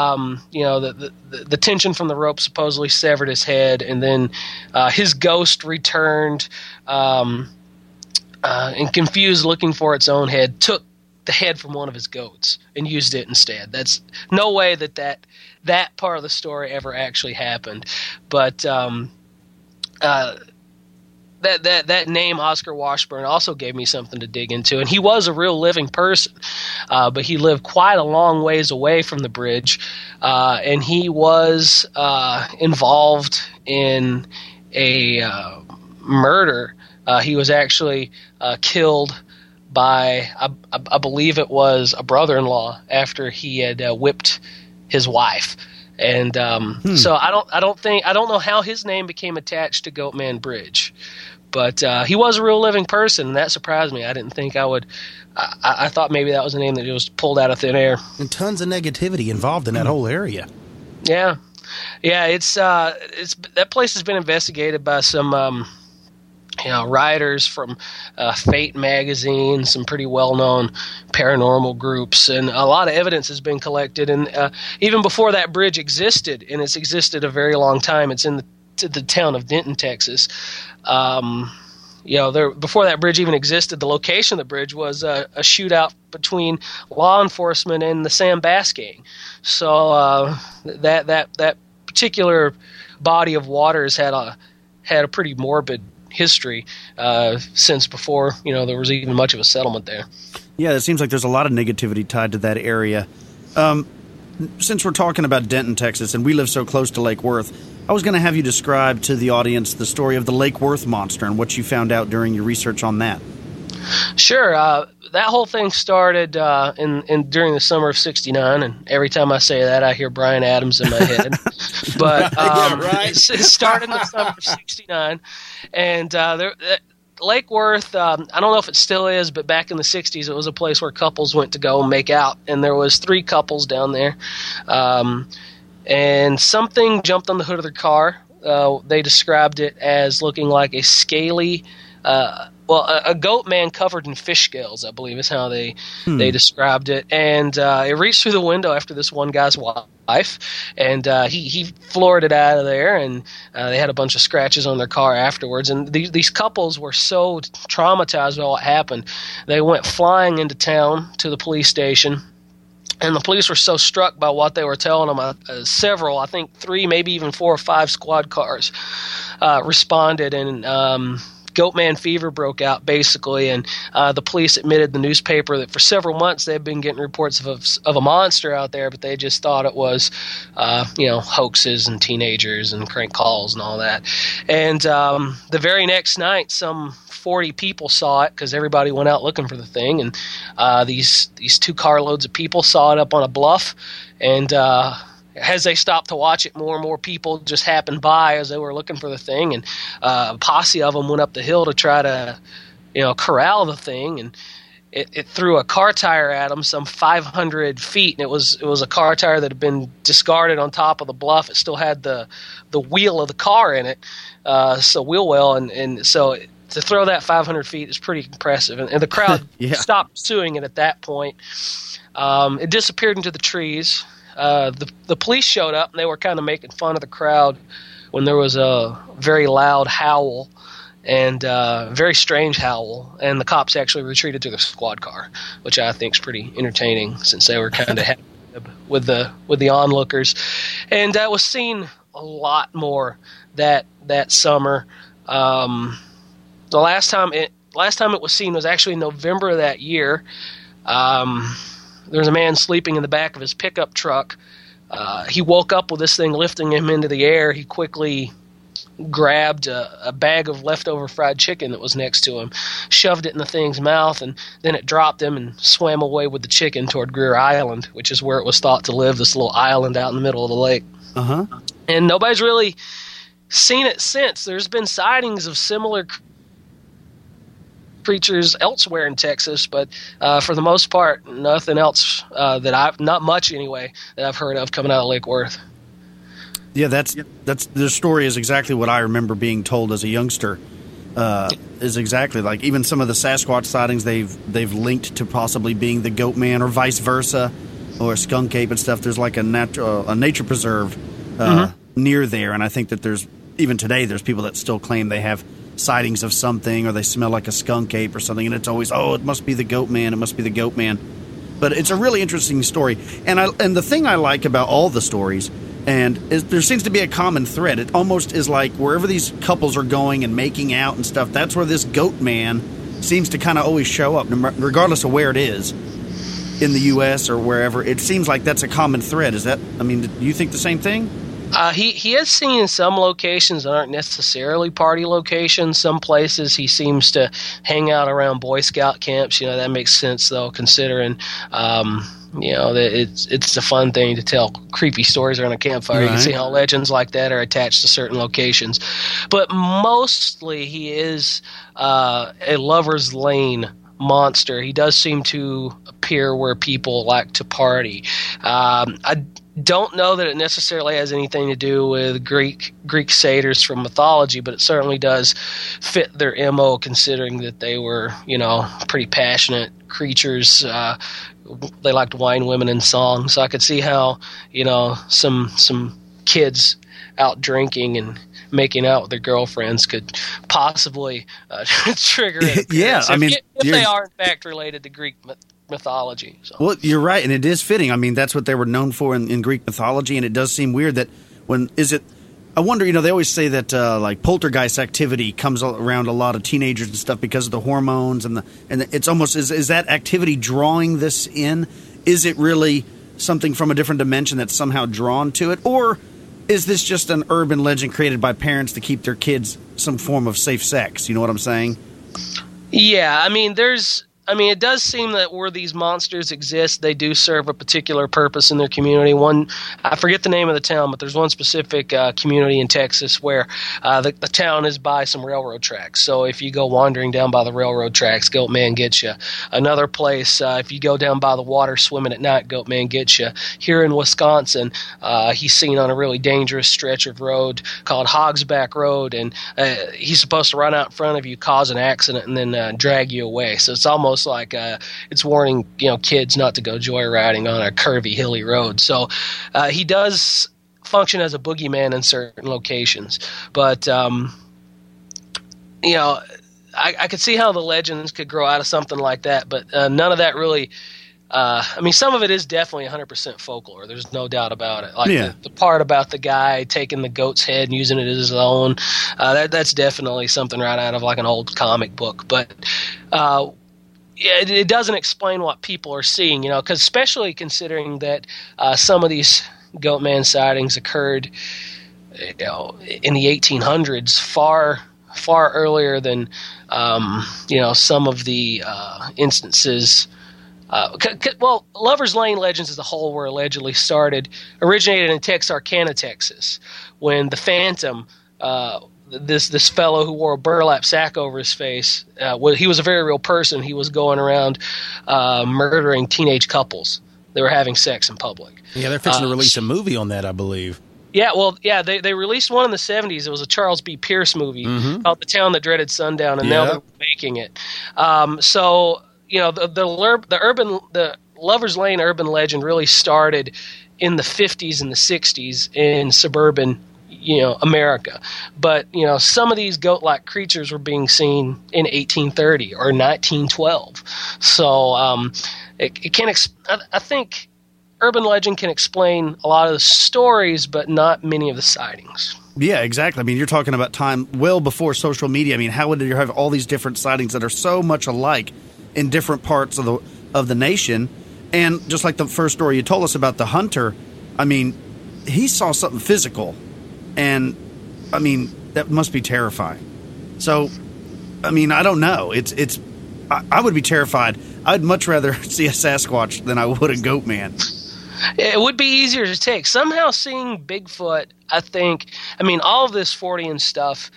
the tension from the rope supposedly severed his head, and then his ghost returned. And confused, looking for its own head, took the head from one of his goats and used it instead. That's no way that part of the story ever actually happened. But that name, Oscar Washburn, also gave me something to dig into. And he was a real living person, but he lived quite a long ways away from the bridge, and he was involved in a murder. He was actually killed by, I believe it was a brother-in-law, after he had whipped his wife. And so I don't know how his name became attached to Goatman Bridge, but he was a real living person, and that surprised me. I didn't think I would. I thought maybe that was a name that was pulled out of thin air. And tons of negativity involved in that whole area. Yeah, it's that place has been investigated by some writers from Fate magazine, some pretty well-known paranormal groups, and a lot of evidence has been collected. And even before that bridge existed, and it's existed a very long time, it's in the town of Denton, Texas. Before that bridge even existed, the location of the bridge was a shootout between law enforcement and the Sam Bass gang. So that particular body of waters had a pretty morbid history since before there was even much of a settlement there. Yeah, it seems like there's a lot of negativity tied to that area. Since we're talking about Denton, Texas, and we live so close to Lake Worth, I was going to have you describe to the audience the story of the Lake Worth monster and what you found out during your research on that. Sure. That whole thing started during the summer of '69, and every time I say that, I hear Bryan Adams in my head. But it started in the summer of '69, and Lake Worth, I don't know if it still is, but back in the '60s, it was a place where couples went to go and make out, and there was 3 couples down there, and something jumped on the hood of their car. They described it as looking like a scaly. A goat man covered in fish scales, I believe is how they described it. And it reached through the window after this one guy's wife, and he floored it out of there, and they had a bunch of scratches on their car afterwards. And these couples were so traumatized by what happened, they went flying into town to the police station. And the police were so struck by what they were telling them, several, I think 3, maybe even 4 or 5 squad cars responded, and Goatman fever broke out, basically, and the police admitted the newspaper that for several months they had been getting reports of a monster out there, but they just thought it was, hoaxes and teenagers and crank calls and all that. And the very next night, some 40 people saw it because everybody went out looking for the thing, and these 2 carloads of people saw it up on a bluff, and as they stopped to watch it, more and more people just happened by as they were looking for the thing, and a posse of them went up the hill to try to, corral the thing. And it threw a car tire at him some 500 feet, and it was a car tire that had been discarded on top of the bluff. It still had the wheel of the car in it, so wheel well, and so to throw that 500 feet is pretty impressive. And the crowd stopped pursuing it at that point. It disappeared into the trees. The police showed up, and they were kind of making fun of the crowd when there was a very loud howl and very strange howl, and the cops actually retreated to the squad car, which I think is pretty entertaining since they were kind of happy with the onlookers. And that was seen a lot more that summer. The last time it was seen was actually in November of that year. There was a man sleeping in the back of his pickup truck. He woke up with this thing lifting him into the air. He quickly grabbed a bag of leftover fried chicken that was next to him, shoved it in the thing's mouth, and then it dropped him and swam away with the chicken toward Greer Island, which is where it was thought to live, this little island out in the middle of the lake. Uh-huh. And nobody's really seen it since. There's been sightings of similar creatures elsewhere in Texas, but for the most part, nothing else not much anyway, that I've heard of coming out of Lake Worth. Yeah, that's the story is exactly what I remember being told as a youngster. Is exactly like even some of the Sasquatch sightings they've linked to possibly being the Goat Man or vice versa, or a skunk ape and stuff. There's like a nature preserve near there, and I think that there's even today there's people that still claim they have sightings of something, or they smell like a skunk ape or something, and it's always, it must be the Goat Man, it must be the Goat Man. But it's a really interesting story, and the thing I like about all the stories, there seems to be a common thread. It almost is like wherever these couples are going and making out and stuff, that's where this Goat Man seems to kind of always show up, regardless of where it is in the U.S. or wherever. It seems like that's a common thread. Do you think the same thing? He has seen some locations that aren't necessarily party locations. Some places he seems to hang out around Boy Scout camps. That makes sense, though, considering that it's a fun thing to tell creepy stories around a campfire. Right. You can see how legends like that are attached to certain locations. But mostly he is a Lover's Lane monster. He does seem to appear where people like to party. I don't know that it necessarily has anything to do with Greek satyrs from mythology, but it certainly does fit their MO, considering that they were, pretty passionate creatures. They liked wine, women, and song. So I could see how, some kids out drinking and making out with their girlfriends could possibly trigger it. Yeah, if they are in fact related to Greek mythology. So. Well, you're right, and it is fitting. I mean, that's what they were known for in Greek mythology, and it does seem weird that I wonder, they always say that like poltergeist activity comes around a lot of teenagers and stuff because of the hormones and it's almost is that activity drawing this in? Is it really something from a different dimension that's somehow drawn to it, or is this just an urban legend created by parents to keep their kids some form of safe sex? You know what I'm saying? Yeah, it does seem that where these monsters exist, they do serve a particular purpose in their community. I forget the name of the town, but there's one specific community in Texas where the town is by some railroad tracks. So if you go wandering down by the railroad tracks, Goat Man gets you. Another place, if you go down by the water swimming at night, Goat Man gets you. Here in Wisconsin, he's seen on a really dangerous stretch of road called Hogsback Road, and he's supposed to run out in front of you, cause an accident, and then drag you away. So it's almost like it's warning kids not to go joyriding on a curvy hilly road. So he does function as a boogeyman in certain locations, but I could see how the legends could grow out of something like that, but none of that really some of it is definitely 100% folklore. There's no doubt about it. Like the part about the guy taking the goat's head and using it as his own, that's definitely something right out of like an old comic book. But it doesn't explain what people are seeing, because especially considering that some of these Goat Man sightings occurred, in the 1800s, far earlier than, some of the instances. Lover's Lane legends as a whole were allegedly originated in Texarkana, Texas, when the Phantom this fellow who wore a burlap sack over his face. He was a very real person. He was going around murdering teenage couples. They were having sex in public. Yeah, they're fixing to release a movie on that, I believe. Yeah, well, yeah, they released one in the 70s. It was a Charles B. Pierce movie called The Town That Dreaded Sundown, and now they're making it. So, you know, the Lover's Lane urban legend really started in the 50s and the 60s in suburban, you know, America. But, you know, some of these goat-like creatures were being seen in 1830 or 1912. So I think urban legend can explain a lot of the stories, but not many of the sightings. Yeah, exactly. I mean, you're talking about time well before social media. I mean, how would you have all these different sightings that are so much alike in different parts of the nation? And just like the first story you told us about the hunter, I mean, he saw something physical, and I mean, that must be terrifying. So, I mean, I don't know. I would be terrified. I'd much rather see a Sasquatch than I would a goat man. It would be easier to take. Somehow seeing Bigfoot, I mean, all of this Fortean stuff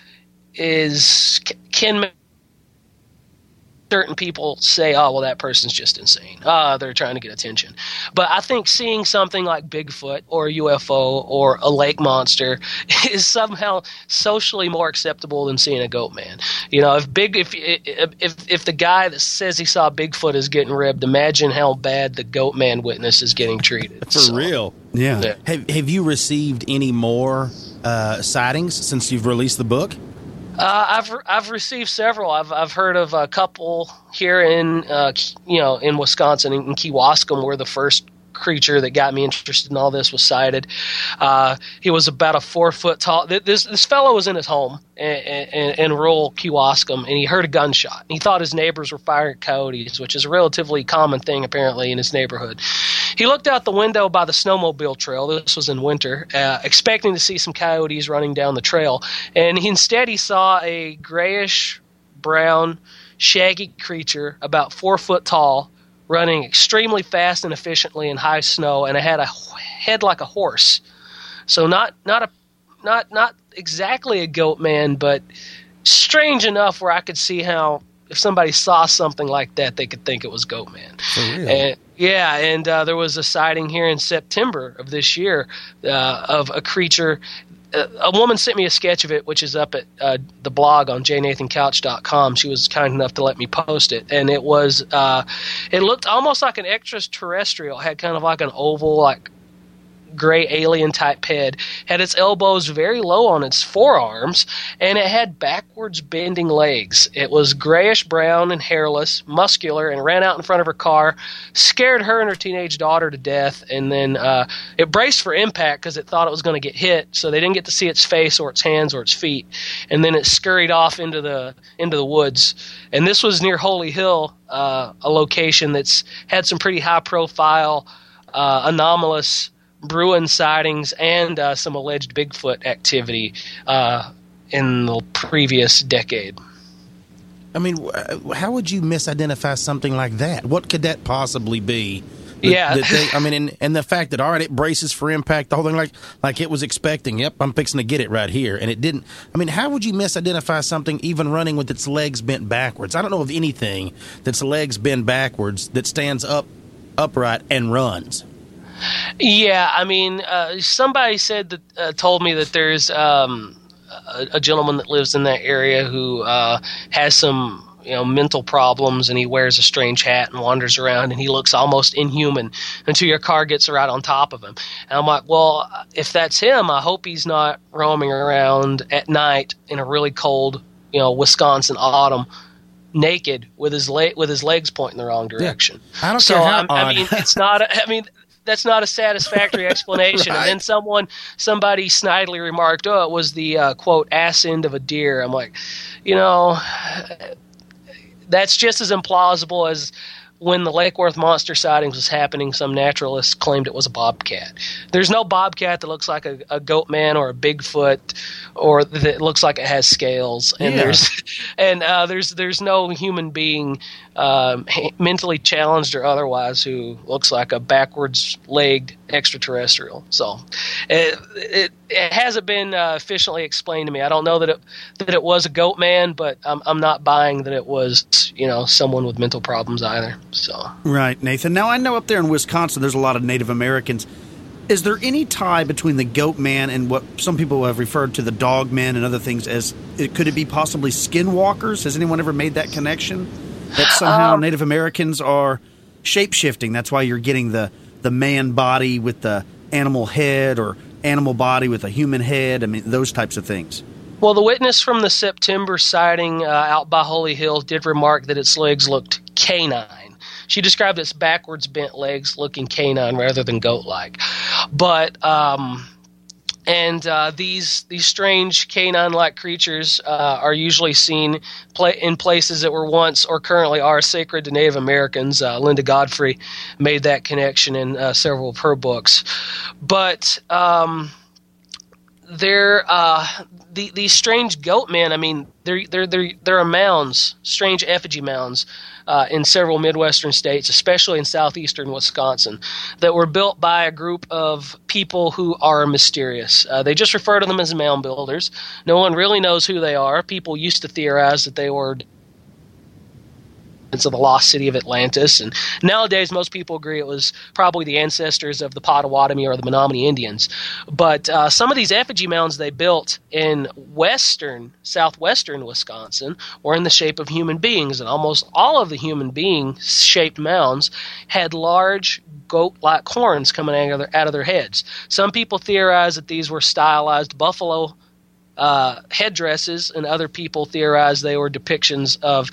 can make certain people say, oh, well, that person's just insane. They're trying to get attention. But I think seeing something like Bigfoot or a UFO or a lake monster is somehow socially more acceptable than seeing a goat man. You know, if the guy that says he saw Bigfoot is getting ribbed, imagine how bad the goat man witness is getting treated. For real. Yeah. Have you received any more sightings since you've released the book? I've received several. I've heard of a couple here in in Wisconsin, in Kewaskum, where the first creature that got me interested in all this was sighted. He was about a 4 foot tall. This fellow was in his home in rural Kewaskum, and he heard a gunshot. He thought his neighbors were firing coyotes, which is a relatively common thing apparently in his neighborhood. He looked out the window by the snowmobile trail. This was in winter, expecting to see some coyotes running down the trail, and instead he saw a grayish brown, shaggy creature about 4 foot tall, running extremely fast and efficiently in high snow, and it had a head like a horse. So not exactly a goat man, but strange enough where I could see how if somebody saw something like that, they could think it was goat man. For real? And there was a sighting here in September of this year of a creature. A woman sent me a sketch of it, which is up at the blog on jnathancouch.com. She was kind enough to let me post it, and it was it looked almost like an extraterrestrial. It had kind of like an oval, like gray alien type head, had its elbows very low on its forearms, and it had backwards bending legs. It was grayish brown and hairless, muscular, and ran out in front of her car, scared her and her teenage daughter to death, and then it braced for impact because it thought it was going to get hit, so they didn't get to see its face or its hands or its feet, and then it scurried off into the woods. And this was near Holy Hill, a location that's had some pretty high profile anomalous Bruin sightings and some alleged Bigfoot activity in the previous decade. I mean, how would you misidentify something like that? What could that possibly be? Yeah. And the fact that, all right, it braces for impact, the whole thing, like it was expecting, yep, I'm fixing to get it right here, and it didn't. I mean, how would you misidentify something even running with its legs bent backwards? I don't know of anything that's legs bent backwards that stands upright and runs. Yeah, I mean, somebody said that told me that there's a gentleman that lives in that area who has some mental problems, and he wears a strange hat and wanders around, and he looks almost inhuman until your car gets right on top of him. And I'm like, well, if that's him, I hope he's not roaming around at night in a really cold, Wisconsin autumn, naked with his legs pointing the wrong direction. Yeah. I don't care how odd. I mean, it's not. That's not a satisfactory explanation. Right. And then somebody snidely remarked, "Oh, it was the quote ass end of a deer." I'm like, that's just as implausible as when the Lake Worth monster sightings was happening, some naturalists claimed it was a bobcat. There's no bobcat that looks like a goat man or a Bigfoot, or that looks like it has scales. And there's no human being mentally challenged or otherwise who looks like a backwards-legged extraterrestrial. So it hasn't been efficiently explained to me. I don't know that it was a goat man, but I'm not buying that it was someone with mental problems either. So right, Nathan. Now I know up there in Wisconsin there's a lot of Native Americans. Is there any tie between the goat man and what some people have referred to the dog man and other things as? Could it be possibly skinwalkers? Has anyone ever made that connection? That somehow Native Americans are shape-shifting. That's why you're getting the man body with the animal head or animal body with a human head. I mean, those types of things. Well, the witness from the September sighting out by Holy Hill did remark that its legs looked canine. She described its backwards bent legs looking canine rather than goat-like. But these strange canine-like creatures are usually seen in places that were once or currently are sacred to Native Americans. Linda Godfrey made that connection in several of her books. But these strange goat men, I mean, there are mounds, strange effigy mounds, in several Midwestern states, especially in southeastern Wisconsin, that were built by a group of people who are mysterious. They just refer to them as mound builders. No one really knows who they are. People used to theorize that they were of the lost city of Atlantis, and nowadays most people agree it was probably the ancestors of the Potawatomi or the Menominee Indians. But some of these effigy mounds they built in southwestern Wisconsin were in the shape of human beings, and almost all of the human being shaped mounds had large goat-like horns coming out of their heads. Some people theorize that these were stylized buffalo headdresses, and other people theorize they were depictions of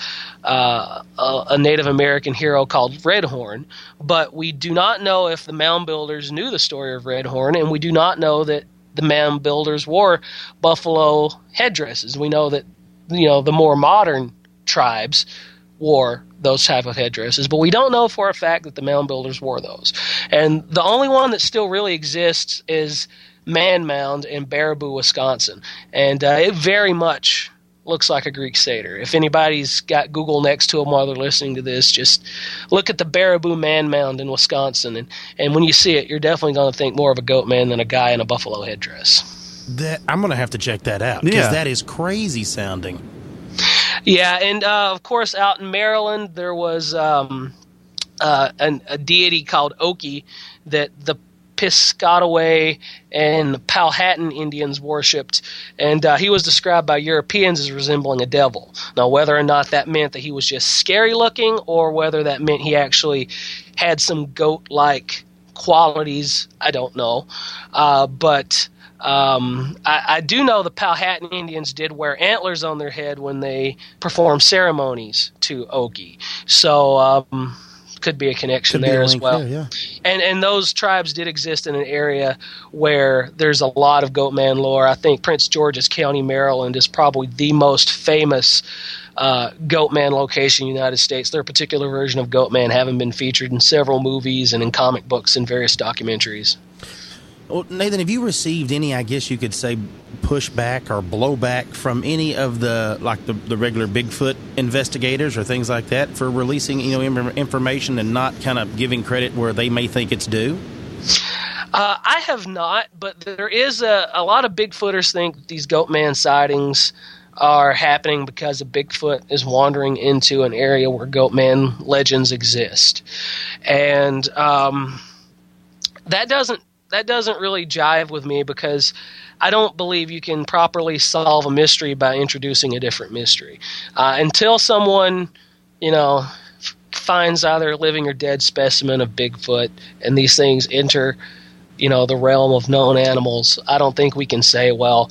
a Native American hero called Red Horn. But we do not know if the mound builders knew the story of Red Horn, and we do not know that the mound builders wore buffalo headdresses. We know that the more modern tribes wore those type of headdresses, but we don't know for a fact that the mound builders wore those. And the only one that still really exists is Man Mound in Baraboo, Wisconsin, and it very much looks like a Greek satyr. If anybody's got Google next to them while they're listening to this, just look at the Baraboo Man Mound in Wisconsin, and when you see it, you're definitely going to think more of a goat man than a guy in a buffalo headdress. I'm going to have to check that out, because that is crazy sounding. Yeah, and of course, out in Maryland, there was a deity called Oki that the Piscataway and Powhatan Indians worshipped, and he was described by Europeans as resembling a devil. Now, whether or not that meant that he was just scary looking, or whether that meant he actually had some goat-like qualities, I don't know. But I do know the Powhatan Indians did wear antlers on their head when they performed ceremonies to Oki. So could be a connection there as well. Yeah. And those tribes did exist in an area where there's a lot of Goatman lore. I think Prince George's County, Maryland is probably the most famous Goatman location in the United States. Their particular version of Goatman having been featured in several movies and in comic books and various documentaries. Well, Nathan, have you received any, I guess you could say, pushback or blowback from any of the regular Bigfoot investigators or things like that for releasing information and not kind of giving credit where they may think it's due? I have not, but there is a lot of Bigfooters think that these Goatman sightings are happening because a Bigfoot is wandering into an area where Goatman legends exist, and that doesn't really jive with me, because I don't believe you can properly solve a mystery by introducing a different mystery. Until someone, finds either a living or dead specimen of Bigfoot and these things enter, the realm of known animals, I don't think we can say, well,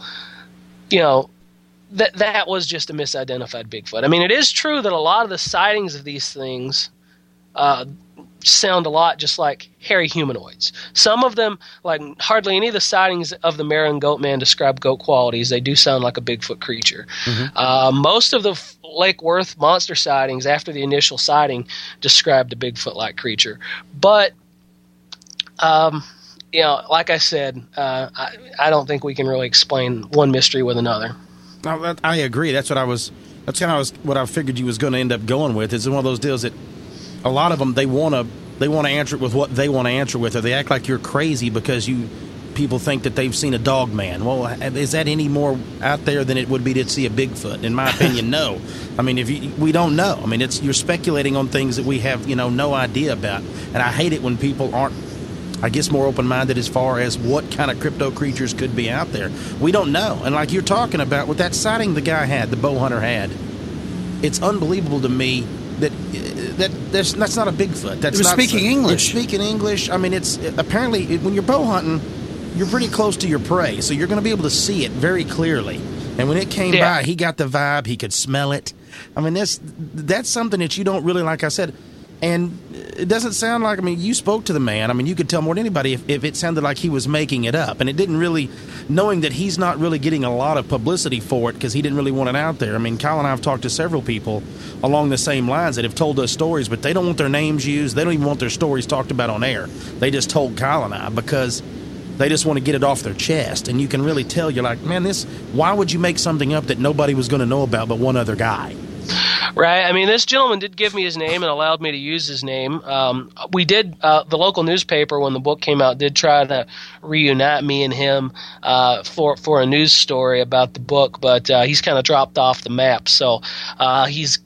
that was just a misidentified Bigfoot. I mean, it is true that a lot of the sightings of these things sound a lot just like hairy humanoids. Some of them, like hardly any of the sightings of the Maryland Goatman describe goat qualities. They do sound like a Bigfoot creature. Mm-hmm. Most of the Lake Worth monster sightings after the initial sighting described a Bigfoot-like creature. But, like I said, I don't think we can really explain one mystery with another. I agree. That's kind of what I figured you was going to end up going with. It's one of those deals that a lot of them, they want to answer it with what they want to answer with, or they act like you're crazy because people think that they've seen a dog man. Well, is that any more out there than it would be to see a Bigfoot? In my opinion, no. I mean, we don't know. I mean, you're speculating on things that we have, no idea about. And I hate it when people aren't, I guess, more open-minded as far as what kind of crypto creatures could be out there. We don't know. And like you're talking about, with that sighting the guy had, the bow hunter had, it's unbelievable to me that's not a Bigfoot. That's not speaking English. It's speaking English. I mean, it's apparently when you're bow hunting, you're pretty close to your prey, so you're going to be able to see it very clearly. And when it came by, he got the vibe. He could smell it. I mean, that's something that you don't really, like I said, and it doesn't sound like, I mean, you spoke to the man. I mean, you could tell more than anybody if it sounded like he was making it up. And it didn't really, knowing that he's not really getting a lot of publicity for it because he didn't really want it out there. I mean, Kyle and I have talked to several people along the same lines that have told us stories, but they don't want their names used. They don't even want their stories talked about on air. They just told Kyle and I because they just want to get it off their chest. And you can really tell, you're like, man, why would you make something up that nobody was going to know about but one other guy? Right. I mean, this gentleman did give me his name and allowed me to use his name. We did, the local newspaper, when the book came out, did try to reunite me and him for a news story about the book, but he's kind of dropped off the map. So he's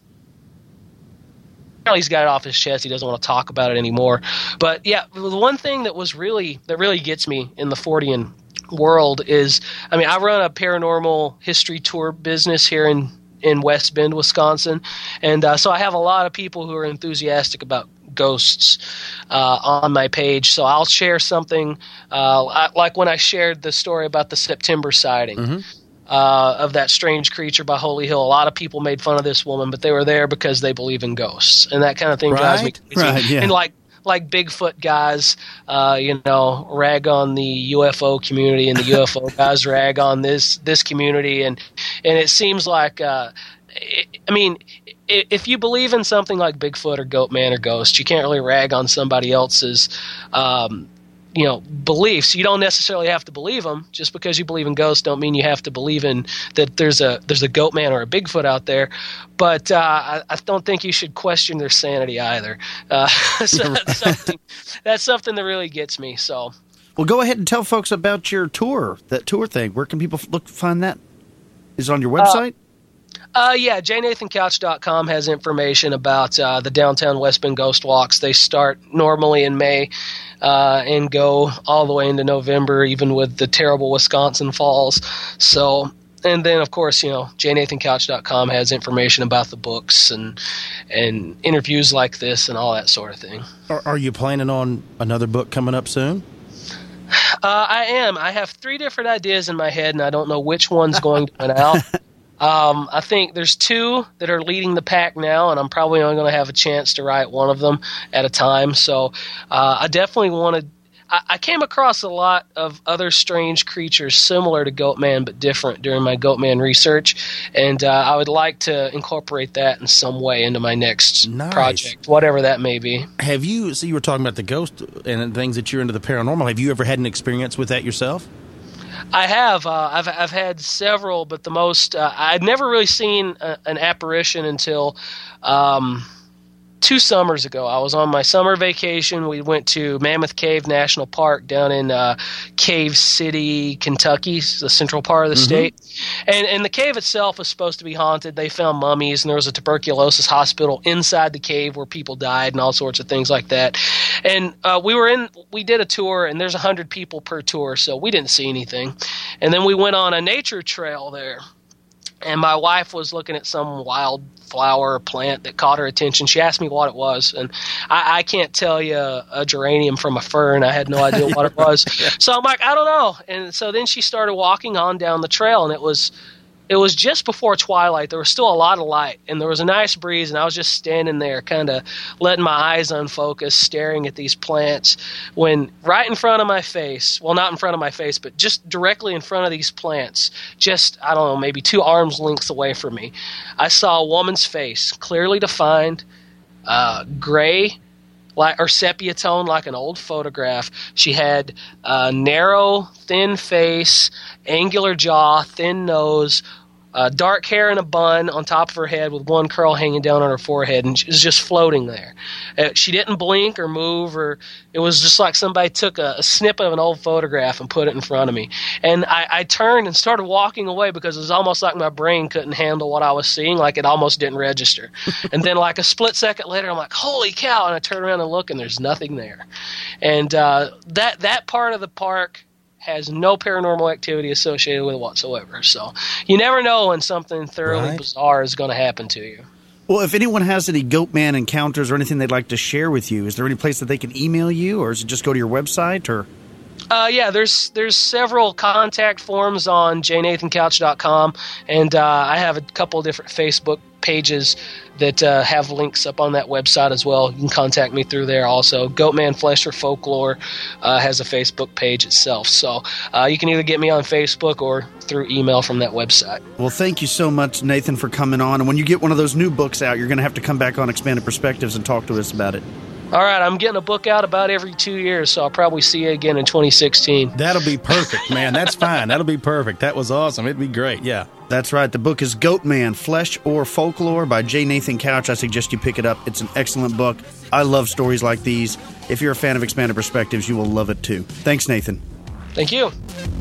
got it off his chest. He doesn't want to talk about it anymore. But yeah, the one thing that really gets me in the Fortean world is, I mean, I run a paranormal history tour business here in West Bend, Wisconsin, and so I have a lot of people who are enthusiastic about ghosts on my page. So I'll share something like when I shared the story about the September sighting of that strange creature by Holy Hill. A lot of people made fun of this woman, but they were there because they believe in ghosts, and that kind of thing drives me crazy. Right, yeah. And like Bigfoot guys, rag on the UFO community, and the UFO guys rag on this community, and it seems like, if you believe in something like Bigfoot or Goatman or Ghost, you can't really rag on somebody else's, beliefs. You don't necessarily have to believe them. Just because you believe in ghosts don't mean you have to believe in that there's a Goatman or a Bigfoot out there. But I don't think you should question their sanity either. So that's something that really gets me. So, well, go ahead and tell folks about your tour, that tour thing. Where can people find that? Is it on your website? JNathanCouch.com has information about the downtown West Bend Ghost Walks. They start normally in May and go all the way into November, even with the terrible Wisconsin falls. So, and then, of course, JNathanCouch.com has information about the books and interviews like this and all that sort of thing. Are you planning on another book coming up soon? I am. I have 3 different ideas in my head, and I don't know which one's going to win out. I think there's 2 that are leading the pack now, and I'm probably only going to have a chance to write one of them at a time. So I definitely want to – I came across a lot of other strange creatures similar to Goatman but different during my Goatman research, and I would like to incorporate that in some way into my next project, whatever that may be. Have you – so you were talking about the ghost and things that you're into the paranormal. Have you ever had an experience with that yourself? I have. I've had several, but the most I'd never really seen an apparition until 2 summers ago. I was on my summer vacation. We went to Mammoth Cave National Park down in Cave City, Kentucky, the central part of the state. And the cave itself was supposed to be haunted. They found mummies, and there was a tuberculosis hospital inside the cave where people died and all sorts of things like that. And we did a tour, and there's 100 people per tour, so we didn't see anything. And then we went on a nature trail there. And my wife was looking at some wild flower or plant that caught her attention. She asked me what it was, and I can't tell you a geranium from a fern. I had no idea what it was. So I'm like, I don't know. And so then she started walking on down the trail, and it was it was just before twilight. There was still a lot of light, and there was a nice breeze, and I was just standing there kind of letting my eyes unfocus, staring at these plants, when right in front of my face, well, not in front of my face, but just directly in front of these plants, just, I don't know, maybe 2 arms lengths away from me, I saw a woman's face, clearly defined, gray, or sepia tone, like an old photograph. She had a narrow, thin face, angular jaw, thin nose, dark hair in a bun on top of her head with one curl hanging down on her forehead, and she was just floating there. She didn't blink or move, or it was just like somebody took a snippet of an old photograph and put it in front of me. And I turned and started walking away because it was almost like my brain couldn't handle what I was seeing, like it almost didn't register. And then like a split second later, I'm like, holy cow, and I turn around and look, and there's nothing there. And that part of the park has no paranormal activity associated with it whatsoever. So you never know when something thoroughly bizarre is going to happen to you. Well, if anyone has any Goatman encounters or anything they'd like to share with you, is there any place that they can email you, or is it just go to your website? Or yeah, there's several contact forms on jnathancouch.com, and I have a couple of different Facebook pages that have links up on that website as well. You can contact me through there also. Goatman Flesh or Folklore has a Facebook page itself. So you can either get me on Facebook or through email from that website. Well, thank you so much, Nathan, for coming on. And when you get one of those new books out, you're going to have to come back on Expanded Perspectives and talk to us about it. All right, I'm getting a book out about every 2 years, so I'll probably see you again in 2016. That'll be perfect, man. That's fine. That'll be perfect. That was awesome. It'd be great, yeah. That's right. The book is Goatman, Flesh or Folklore by J. Nathan Couch. I suggest you pick it up. It's an excellent book. I love stories like these. If you're a fan of Expanded Perspectives, you will love it too. Thanks, Nathan. Thank you.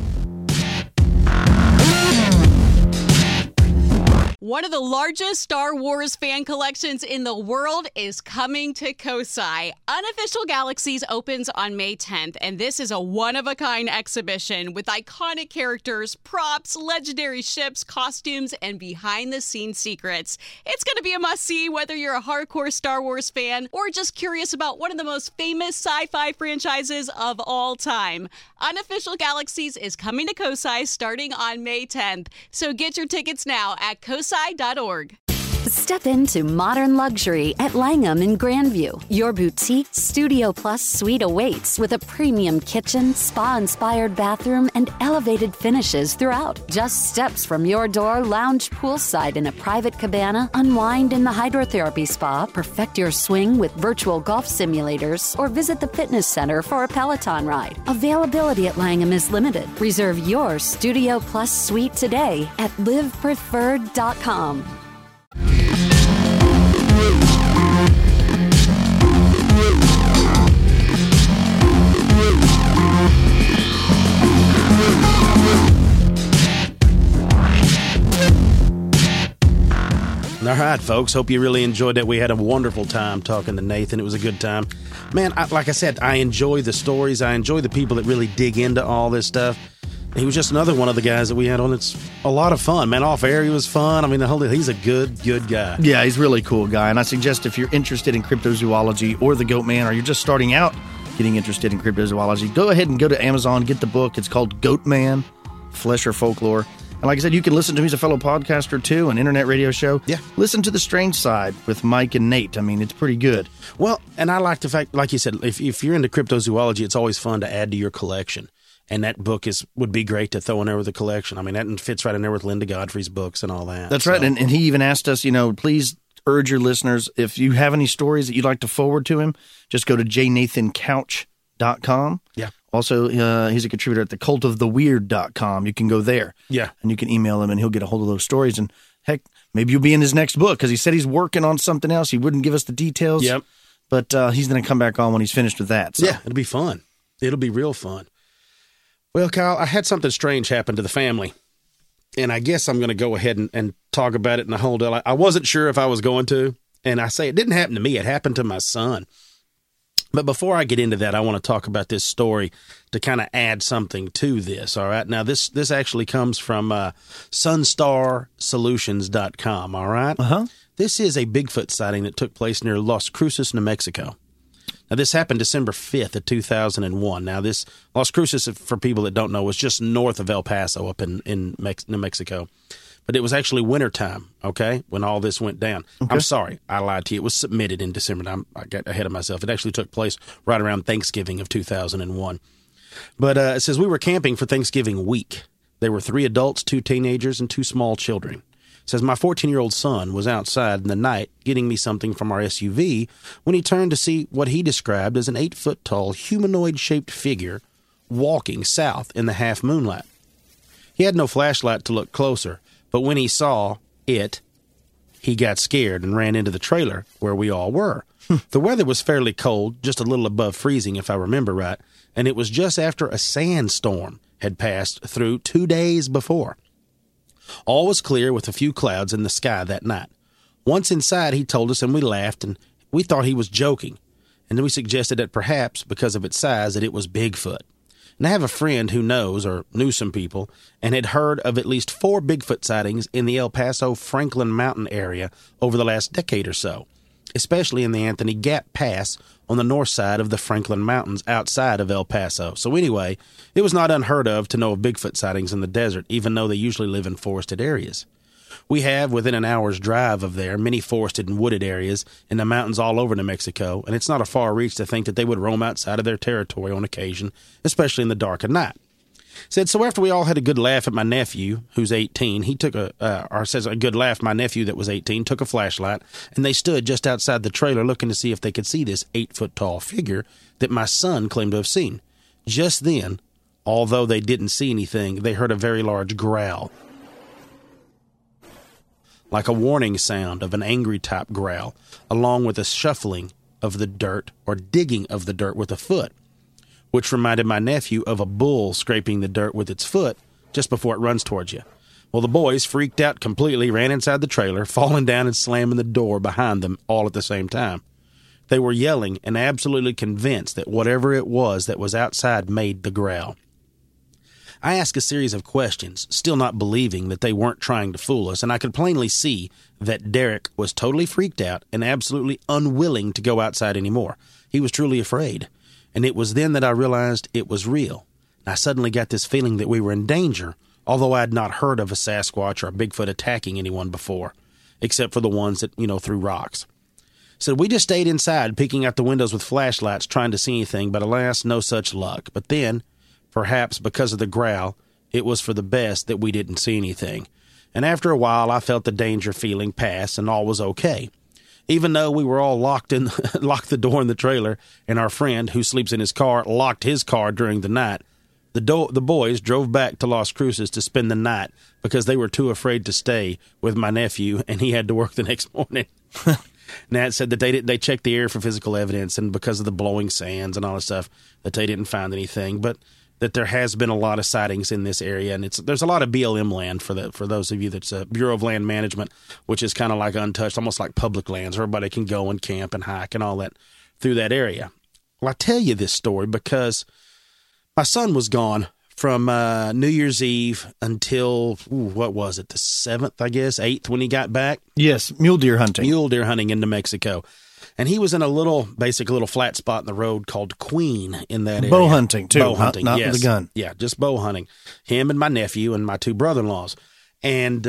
One of the largest Star Wars fan collections in the world is coming to Kosai. Unofficial Galaxies opens on May 10th, and this is a one-of-a-kind exhibition with iconic characters, props, legendary ships, costumes, and behind-the-scenes secrets. It's going to be a must-see whether you're a hardcore Star Wars fan or just curious about one of the most famous sci-fi franchises of all time. Unofficial Galaxies is coming to Kosai starting on May 10th, so get your tickets now at kosai.org. Step into modern luxury at Langham in Grandview. Your boutique Studio Plus suite awaits with a premium kitchen, spa-inspired bathroom, and elevated finishes throughout. Just steps from your door, lounge poolside in a private cabana, unwind in the hydrotherapy spa, perfect your swing with virtual golf simulators, or visit the fitness center for a Peloton ride. Availability at Langham is limited. Reserve your Studio Plus suite today at livepreferred.com. All right, folks. Hope you really enjoyed it. We had a wonderful time talking to Nathan. It was a good time. Man, like I said, I enjoy the stories. I enjoy the people that really dig into all this stuff. He was just another one of the guys that we had on. It's a lot of fun, man. Off air, he was fun. I mean, he's a good guy. Yeah, he's a really cool guy. And I suggest if you're interested in cryptozoology or the Goatman, or you're just starting out getting interested in cryptozoology, go ahead and go to Amazon, get the book. It's called Goatman, Flesh or Folklore. And like I said, you can listen to me as a fellow podcaster, too, an internet radio show. Yeah. Listen to The Strange Side with Mike and Nate. I mean, it's pretty good. Well, and I like the fact, like you said, if you're into cryptozoology, it's always fun to add to your collection. And that book would be great to throw in there with the collection. I mean, that fits right in there with Linda Godfrey's books and all that. That's right. And he even asked us, please urge your listeners, if you have any stories that you'd like to forward to him, just go to jnathancouch.com. Yeah. Also, he's a contributor at thecultoftheweird.com. You can go there. Yeah. And you can email him, and he'll get a hold of those stories. And, heck, maybe you'll be in his next book, because he said he's working on something else. He wouldn't give us the details. Yep. But he's going to come back on when he's finished with that. So. Yeah, it'll be fun. It'll be real fun. Well, Kyle, I had something strange happen to the family, and I guess I'm going to go ahead and talk about it in the whole deal. I wasn't sure if I was going to, and I say it didn't happen to me. It happened to my son. But before I get into that, I want to talk about this story to kind of add something to this, all right? Now, this actually comes from sunstarsolutions.com, all right? Uh-huh. This is a Bigfoot sighting that took place near Las Cruces, New Mexico. Now, this happened December 5th of 2001. Now, this Las Cruces, for people that don't know, was just north of El Paso up in New Mexico. but it was actually wintertime, okay, when all this went down. Okay. I'm sorry, I lied to you. It was submitted in December. I got ahead of myself. It actually took place right around Thanksgiving of 2001. But it says we were camping for Thanksgiving week. There were 3 adults, 2 teenagers, and 2 small children. It says my 14-year-old son was outside in the night getting me something from our SUV when he turned to see what he described as an 8-foot-tall humanoid-shaped figure walking south in the half moonlight. He had no flashlight to look closer, but when he saw it, he got scared and ran into the trailer where we all were. The weather was fairly cold, just a little above freezing if I remember right, and it was just after a sandstorm had passed through 2 days before. All was clear with a few clouds in the sky that night. Once inside, he told us, and we laughed, and we thought he was joking. And then we suggested that perhaps, because of its size, that it was Bigfoot. And I have a friend who knows, or knew some people, and had heard of at least 4 Bigfoot sightings in the El Paso Franklin Mountain area over the last decade or so, especially in the Anthony Gap Pass on the north side of the Franklin Mountains outside of El Paso. So anyway, it was not unheard of to know of Bigfoot sightings in the desert, even though they usually live in forested areas. We have, within an hour's drive of there, many forested and wooded areas in the mountains all over New Mexico, and it's not a far reach to think that they would roam outside of their territory on occasion, especially in the dark of night. Said, so after we all had a good laugh at my nephew, who's 18, he took a good laugh, my nephew that was 18, took a flashlight, and they stood just outside the trailer looking to see if they could see this 8-foot-tall figure that my son claimed to have seen. Just then, although they didn't see anything, they heard a very large growl. Like a warning sound of an angry type growl, along with a shuffling of the dirt or digging of the dirt with a foot, which reminded my nephew of a bull scraping the dirt with its foot just before it runs towards you. Well, the boys, freaked out completely, ran inside the trailer, falling down and slamming the door behind them all at the same time. They were yelling and absolutely convinced that whatever it was that was outside made the growl. I asked a series of questions, still not believing that they weren't trying to fool us, and I could plainly see that Derek was totally freaked out and absolutely unwilling to go outside anymore. He was truly afraid. And it was then that I realized it was real. I suddenly got this feeling that we were in danger, although I had not heard of a Sasquatch or a Bigfoot attacking anyone before, except for the ones that, threw rocks. So we just stayed inside, peeking out the windows with flashlights, trying to see anything, but alas, no such luck. But then, perhaps because of the growl, it was for the best that we didn't see anything. And after a while, I felt the danger feeling pass, and all was okay. Even though we were all locked the door in the trailer, and our friend, who sleeps in his car, locked his car during the night, the boys drove back to Las Cruces to spend the night because they were too afraid to stay with my nephew, and he had to work the next morning. Nat said that they checked the air for physical evidence, and because of the blowing sands and all that stuff, that they didn't find anything, but that there has been a lot of sightings in this area, and there's a lot of BLM land for those of you that's Bureau of Land Management, which is kind of like untouched, almost like public lands where everybody can go and camp and hike and all that through that area. Well, I tell you this story because my son was gone from New Year's Eve until, what was it, the 7th, I guess, 8th when he got back? Yes, mule deer hunting in New Mexico. And he was in a little flat spot in the road called Queen in that area. Bow hunting, too. Bow hunting, not yes. with a gun. Yeah, just bow hunting. Him and my nephew and my 2 brother-in-laws. And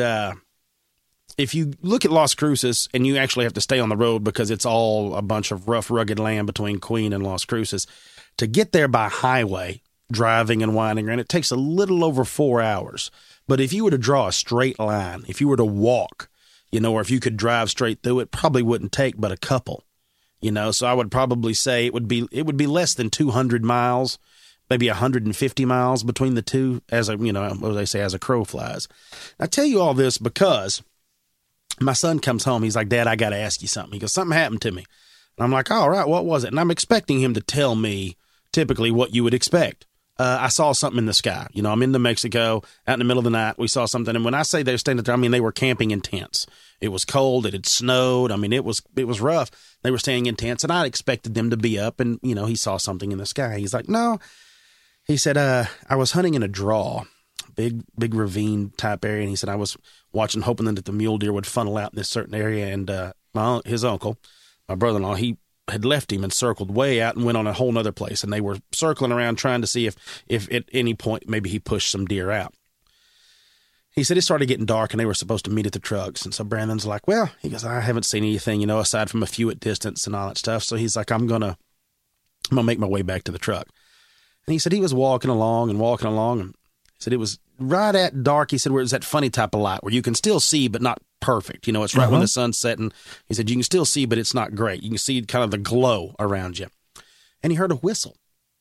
if you look at Las Cruces, and you actually have to stay on the road because it's all a bunch of rough, rugged land between Queen and Las Cruces, to get there by highway, driving and winding around, it takes a little over 4 hours. But if you were to draw a straight line, if you were to walk, or if you could drive straight through, it probably wouldn't take but a couple. So I would probably say it would be less than 200 miles, maybe 150 miles between the two, as a crow flies. I tell you all this because my son comes home. He's like, Dad, I got to ask you something. He goes, something happened to me. And I'm like, all right, what was it? And I'm expecting him to tell me typically what you would expect. I saw something in the sky. I'm in New Mexico, out in the middle of the night. We saw something. And when I say they were standing there, I mean, they were camping in tents. It was cold. It had snowed. I mean, it was rough. They were staying in tents, and I expected them to be up. And, he saw something in the sky. He's like, no. He said, I was hunting in a draw, big ravine type area. And he said, I was watching, hoping that the mule deer would funnel out in this certain area. And his uncle, my brother-in-law, he had left him and circled way out and went on a whole nother place. And they were circling around trying to see if at any point maybe he pushed some deer out. He said it started getting dark and they were supposed to meet at the trucks. And so Brandon's like, well, he goes, I haven't seen anything, aside from a few at distance and all that stuff. So he's like, I'm going to make my way back to the truck. And he said he was walking along. And he said it was right at dark. He said, where it was that funny type of light where you can still see, but not perfect. It's right when the sun's setting. He said, you can still see, but it's not great. You can see kind of the glow around you. And he heard a whistle.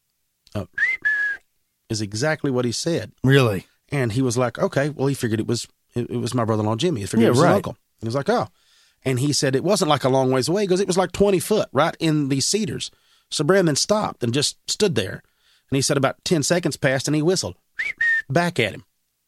Is exactly what he said. Really? And he was like, okay, well, he figured it was my brother-in-law, Jimmy. He figured it was his uncle. He was like, oh. And he said it wasn't like a long ways away because it was like 20 foot right in these cedars. So Brandon stopped and just stood there. And he said about 10 seconds passed and he whistled back at him.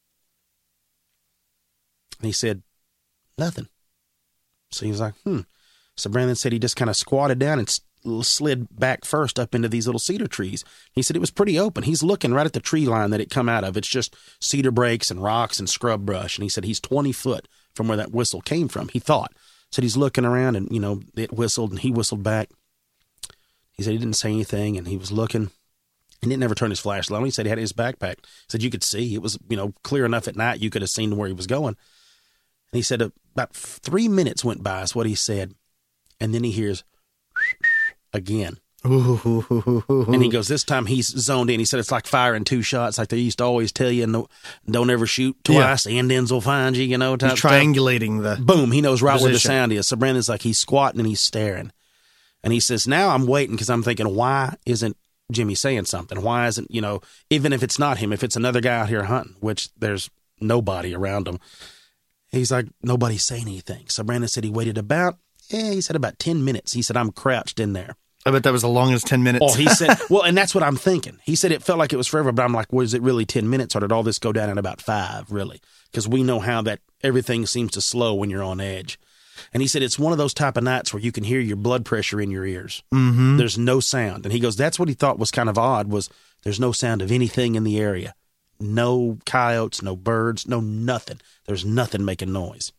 And he said, nothing. So he was like, So Brandon said he just kind of squatted down and slid back first up into these little cedar trees. He said it was pretty open. He's looking right at the tree line that it come out of. It's just cedar breaks and rocks and scrub brush. And he said he's 20 foot from where that whistle came from, he thought. Said he's looking around and, it whistled and he whistled back. He said he didn't say anything and he was looking. He didn't ever turn his flashlight on. He said he had his backpack. He said you could see. It was, clear enough at night you could have seen where he was going. And he said about 3 minutes went by is what he said. And then he hears again. And he goes, this time he's zoned in. He said it's like firing 2 shots like they used to always tell you, and don't ever shoot twice. The Indians will find you, type He's triangulating the boom. He knows right position. where the sound is. So Brandon's like, he's squatting and he's staring. And he says, now I'm waiting because I'm thinking, why isn't Jimmy saying something? Why isn't, even if it's not him, if it's another guy out here hunting, which there's nobody around him. He's like, nobody's saying anything. So Brandon said he waited about 10 minutes. He said, I'm crouched in there. I bet that was the longest 10 minutes. Oh, he said, well, and that's what I'm thinking. He said it felt like it was forever, but I'm like, was it really 10 minutes or did all this go down in about 5, really? Because we know how that everything seems to slow when you're on edge. And he said it's one of those type of nights where you can hear your blood pressure in your ears. Mm-hmm. There's no sound. And he goes, that's what he thought was kind of odd was there's no sound of anything in the area. No coyotes, no birds, no nothing. There's nothing making noise.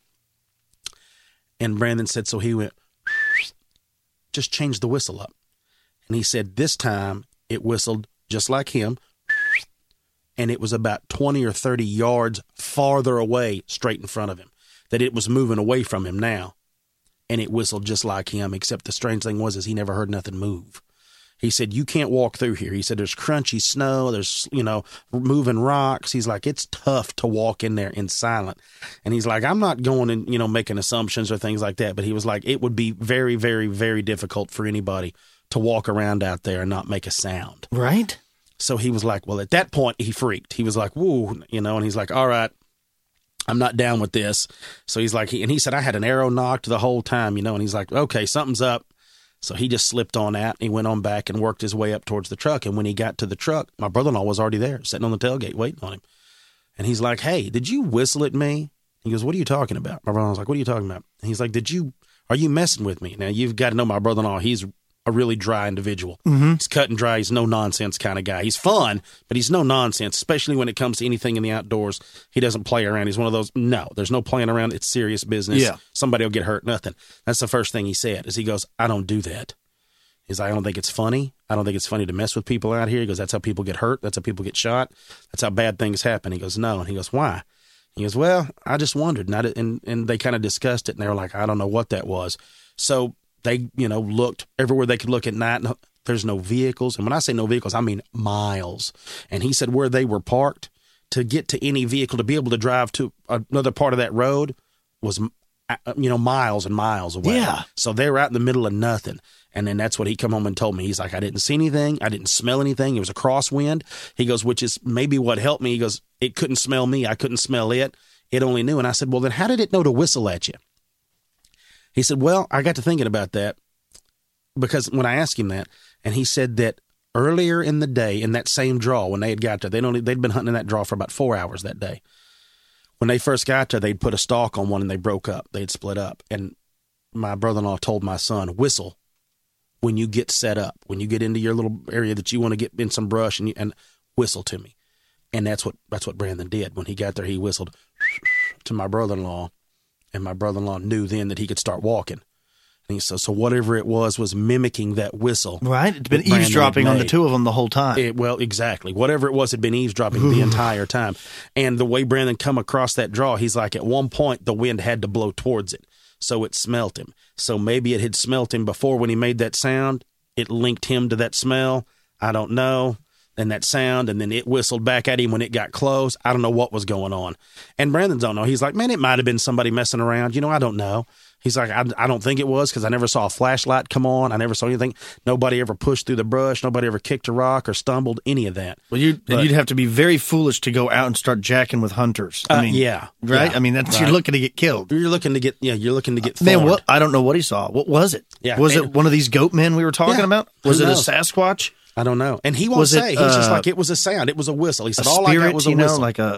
And Brandon said, so he went, just changed the whistle up. And he said this time it whistled just like him. And it was about 20 or 30 yards farther away, straight in front of him. That it was moving away from him now. And it whistled just like him, except the strange thing was he never heard nothing move. He said, you can't walk through here. He said, there's crunchy snow, there's, moving rocks. He's like, it's tough to walk in there in silent. And he's like, I'm not going and, making assumptions or things like that. But he was like, it would be very, very, very difficult for anybody to walk around out there and not make a sound. Right. So he was like, well, at that point, he freaked. He was like, whoa, and he's like, all right. I'm not down with this. So he's like, he said, I had an arrow knocked the whole time, and he's like, okay, something's up. So he just slipped on out and he went on back and worked his way up towards the truck. And when he got to the truck, my brother-in-law was already there, sitting on the tailgate waiting on him. And he's like, hey, did you whistle at me? He goes, what are you talking about? My brother-in-law's like, what are you talking about? And he's like, are you messing with me? Now, you've got to know my brother-in-law. He's a really dry individual. Mm-hmm. He's cut and dry. He's no nonsense kind of guy. He's fun, but he's no nonsense, especially when it comes to anything in the outdoors. He doesn't play around. He's one of those, no, there's no playing around. It's serious business. Yeah. Somebody will get hurt, nothing. That's the first thing he said is he goes, I don't do that. He's like, I don't think it's funny. I don't think it's funny to mess with people out here. He goes, that's how people get hurt. That's how people get shot. That's how bad things happen. He goes, no. And he goes, why? He goes, well, I just wondered. And they kind of discussed it, and they were like, I don't know what that was. So they, looked everywhere they could look at night. And there's no vehicles. And when I say no vehicles, I mean miles. And he said where they were parked, to get to any vehicle, to be able to drive to another part of that road was, miles and miles away. Yeah. So they were out in the middle of nothing. And then that's what he come home and told me. He's like, I didn't see anything. I didn't smell anything. It was a crosswind. He goes, which is maybe what helped me. He goes, it couldn't smell me. I couldn't smell it. It only knew. And I said, well, then how did it know to whistle at you? He said, well, I got to thinking about that because when I asked him that, and he said that earlier in the day in that same draw, when they had got there, they'd been hunting in that draw for about 4 hours that day. When they first got there, they'd put a stalk on one and they broke up. They'd split up. And my brother-in-law told my son, whistle when you get set up, when you get into your little area that you want to get in some brush and whistle to me. And that's what Brandon did. When he got there, he whistled to my brother-in-law, and my brother-in-law knew then that he could start walking. And so whatever it was mimicking that whistle. Right. It's been that Brandon eavesdropping had on the made. two of them the whole time. Well, exactly. Whatever it was had been eavesdropping the entire time. And the way Brandon come across that draw, he's like, at one point, the wind had to blow towards it. So it smelt him. So maybe it had smelt him before when he made that sound. It linked him to that smell. I don't know. And that sound, and then it whistled back at him when it got close. I don't know what was going on. And Brandon don't know. He's like, man, it might have been somebody messing around. I don't know. He's like, I don't think it was because I never saw a flashlight come on. I never saw anything. Nobody ever pushed through the brush. Nobody ever kicked a rock or stumbled, any of that. Well, you'd have to be very foolish to go out and start jacking with hunters. Yeah. Right? Yeah, I mean, that's right. you're looking to get killed. You're looking to get Man, thorned. I don't know what he saw. What was it? Yeah, Was it one of these goat men we were talking Yeah, about? who Was it a knows? Sasquatch? I don't know. And he won't Was it, say. He's just like, it was a sound. It was a whistle. He said, all I got was a whistle. like a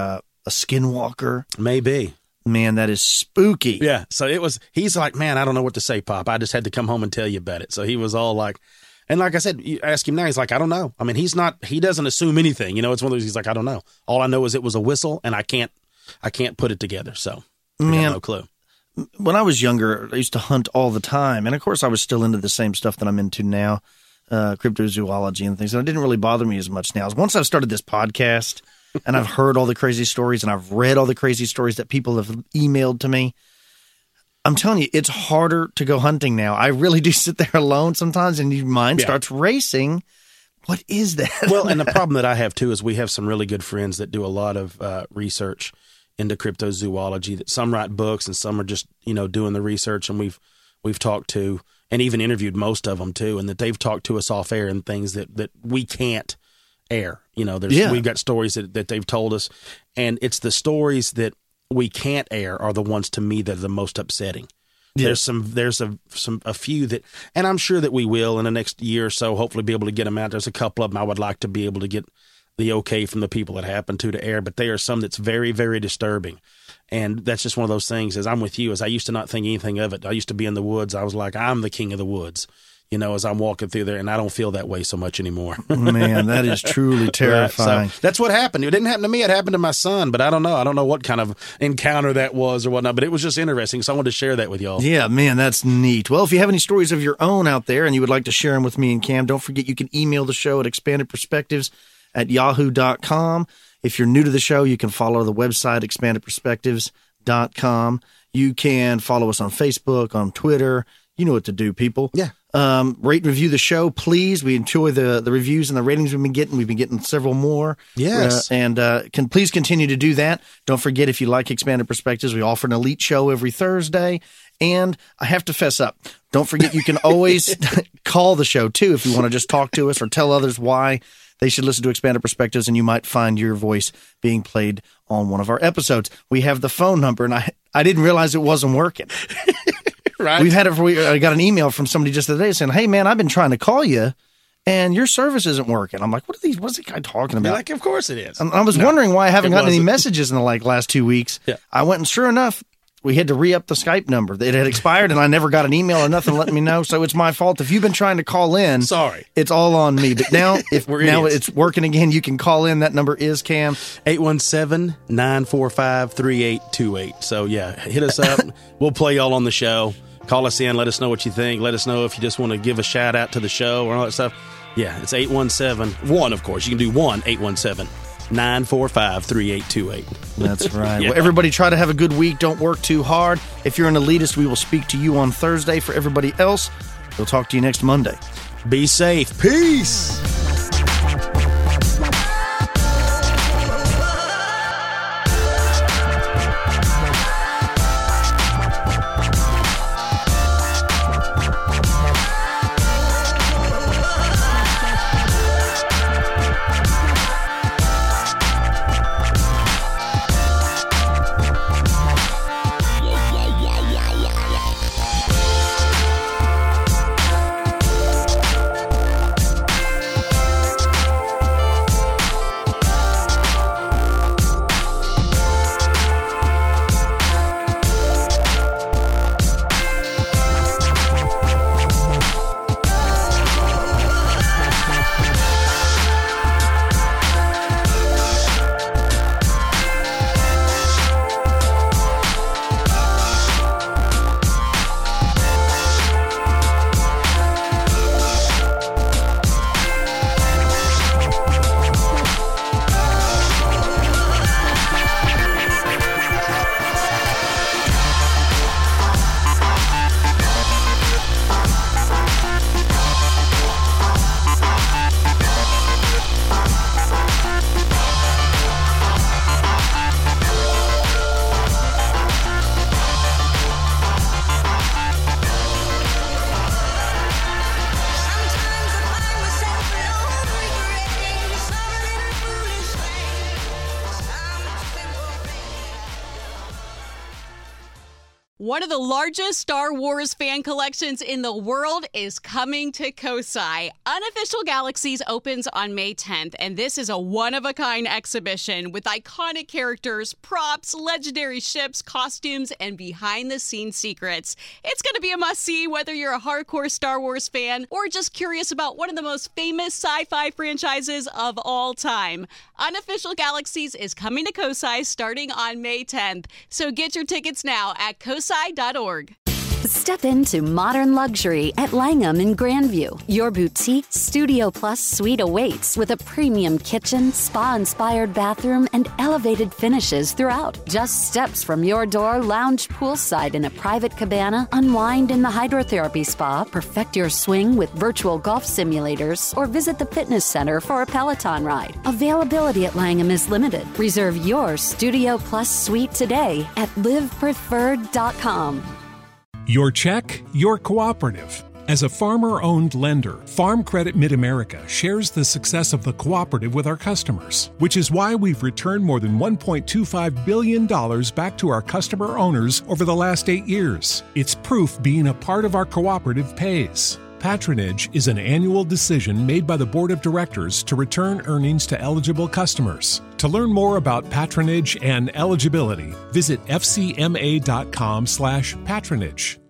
skinwalker. Maybe. Man, that is spooky. Yeah. So he's like, man, I don't know what to say, Pop. I just had to come home and tell you about it. So he was all like, and like I said, you ask him now, he's like, I don't know. I mean, he doesn't assume anything. It's one of those, he's like, I don't know. All I know is it was a whistle and I can't put it together. So I Man, have no clue. When I was younger, I used to hunt all the time. And of course, I was still into the same stuff that I'm into now, cryptozoology and things. And it didn't really bother me as much now. Once I've started this podcast and I've heard all the crazy stories and I've read all the crazy stories that people have emailed to me, I'm telling you, it's harder to go hunting now. I really do sit there alone sometimes and your mind starts racing. What is that? Well, and the problem that I have too is we have some really good friends that do a lot of research into cryptozoology. That some write books and some are just doing the research. And we've talked to and even interviewed most of them too, and that they've talked to us off air and things that we can't air. We've got stories that they've told us, and it's the stories that we can't air are the ones to me that are the most upsetting. Yeah. There's a few that, and I'm sure that we will in the next year or so, hopefully be able to get them out. There's a couple of them I would like to be able to get the okay from the people that happen to air, but there are some that's very, very disturbing. And that's just one of those things, as I'm with you, as I used to not think anything of it. I used to be in the woods. I was like, I'm the king of the woods, as I'm walking through there, and I don't feel that way so much anymore. Man, that is truly terrifying. Right, so that's what happened. It didn't happen to me. It happened to my son, but I don't know. I don't know what kind of encounter that was or whatnot, but it was just interesting, so I wanted to share that with y'all. Yeah, man, that's neat. Well, if you have any stories of your own out there and you would like to share them with me and Cam, don't forget you can email the show at expandedperspectives@yahoo.com. If you're new to the show, you can follow the website, expandedperspectives.com. You can follow us on Facebook, on Twitter. You know what to do, people. Yeah. Rate and review the show, please. We enjoy the reviews and the ratings we've been getting. We've been getting several more. Yes. Please continue to do that. Don't forget, if you like Expanded Perspectives, we offer an elite show every Thursday. And I have to fess up. Don't forget, you can always call the show, too, if you want to just talk to us or tell others why they should listen to Expanded Perspectives, and you might find your voice being played on one of our episodes. We have the phone number, and I didn't realize it wasn't working. Right. I got an email from somebody just the other day saying, hey, man, I've been trying to call you, and your service isn't working. I'm like, what's the guy talking about? You're like, of course it is. And I was wondering why I haven't gotten any wasn't. messages in the last 2 weeks. Yeah. I went, and sure enough, we had to re-up the Skype number. It had expired, and I never got an email or nothing letting me know, so it's my fault. If you've been trying to call in, sorry, it's all on me. But now, it's working again, you can call in. That number is, Cam? 817-945-3828. So, yeah, hit us up. We'll play y'all on the show. Call us in. Let us know what you think. Let us know if you just want to give a shout-out to the show or all that stuff. Yeah, it's 817-1, of course. You can do 1-817-945-3828. That's right. Yeah. Well, everybody try to have a good week. Don't work too hard. If you're an elitist, we will speak to you on Thursday. For everybody else, we'll talk to you next Monday. Be safe. Peace. One of the largest Star Wars fan collections in the world is coming to Kosai. Unofficial Galaxies opens on May 10th, and this is a one-of-a-kind exhibition with iconic characters, props, legendary ships, costumes, and behind-the-scenes secrets. It's going to be a must-see whether you're a hardcore Star Wars fan or just curious about one of the most famous sci-fi franchises of all time. Unofficial Galaxies is coming to Kosai starting on May 10th, so get your tickets now at kosai.org. Step into modern luxury at Langham in Grandview. Your boutique Studio Plus suite awaits with a premium kitchen, spa-inspired bathroom, and elevated finishes throughout. Just steps from your door, lounge poolside in a private cabana, unwind in the hydrotherapy spa, perfect your swing with virtual golf simulators, or visit the fitness center for a Peloton ride. Availability at Langham is limited. Reserve your Studio Plus suite today at livepreferred.com. Your check, your cooperative. As a farmer-owned lender, Farm Credit Mid-America shares the success of the cooperative with our customers, which is why we've returned more than $1.25 billion back to our customer owners over the last 8 years. It's proof being a part of our cooperative pays. Patronage is an annual decision made by the Board of Directors to return earnings to eligible customers. To learn more about patronage and eligibility, visit fcma.com/patronage.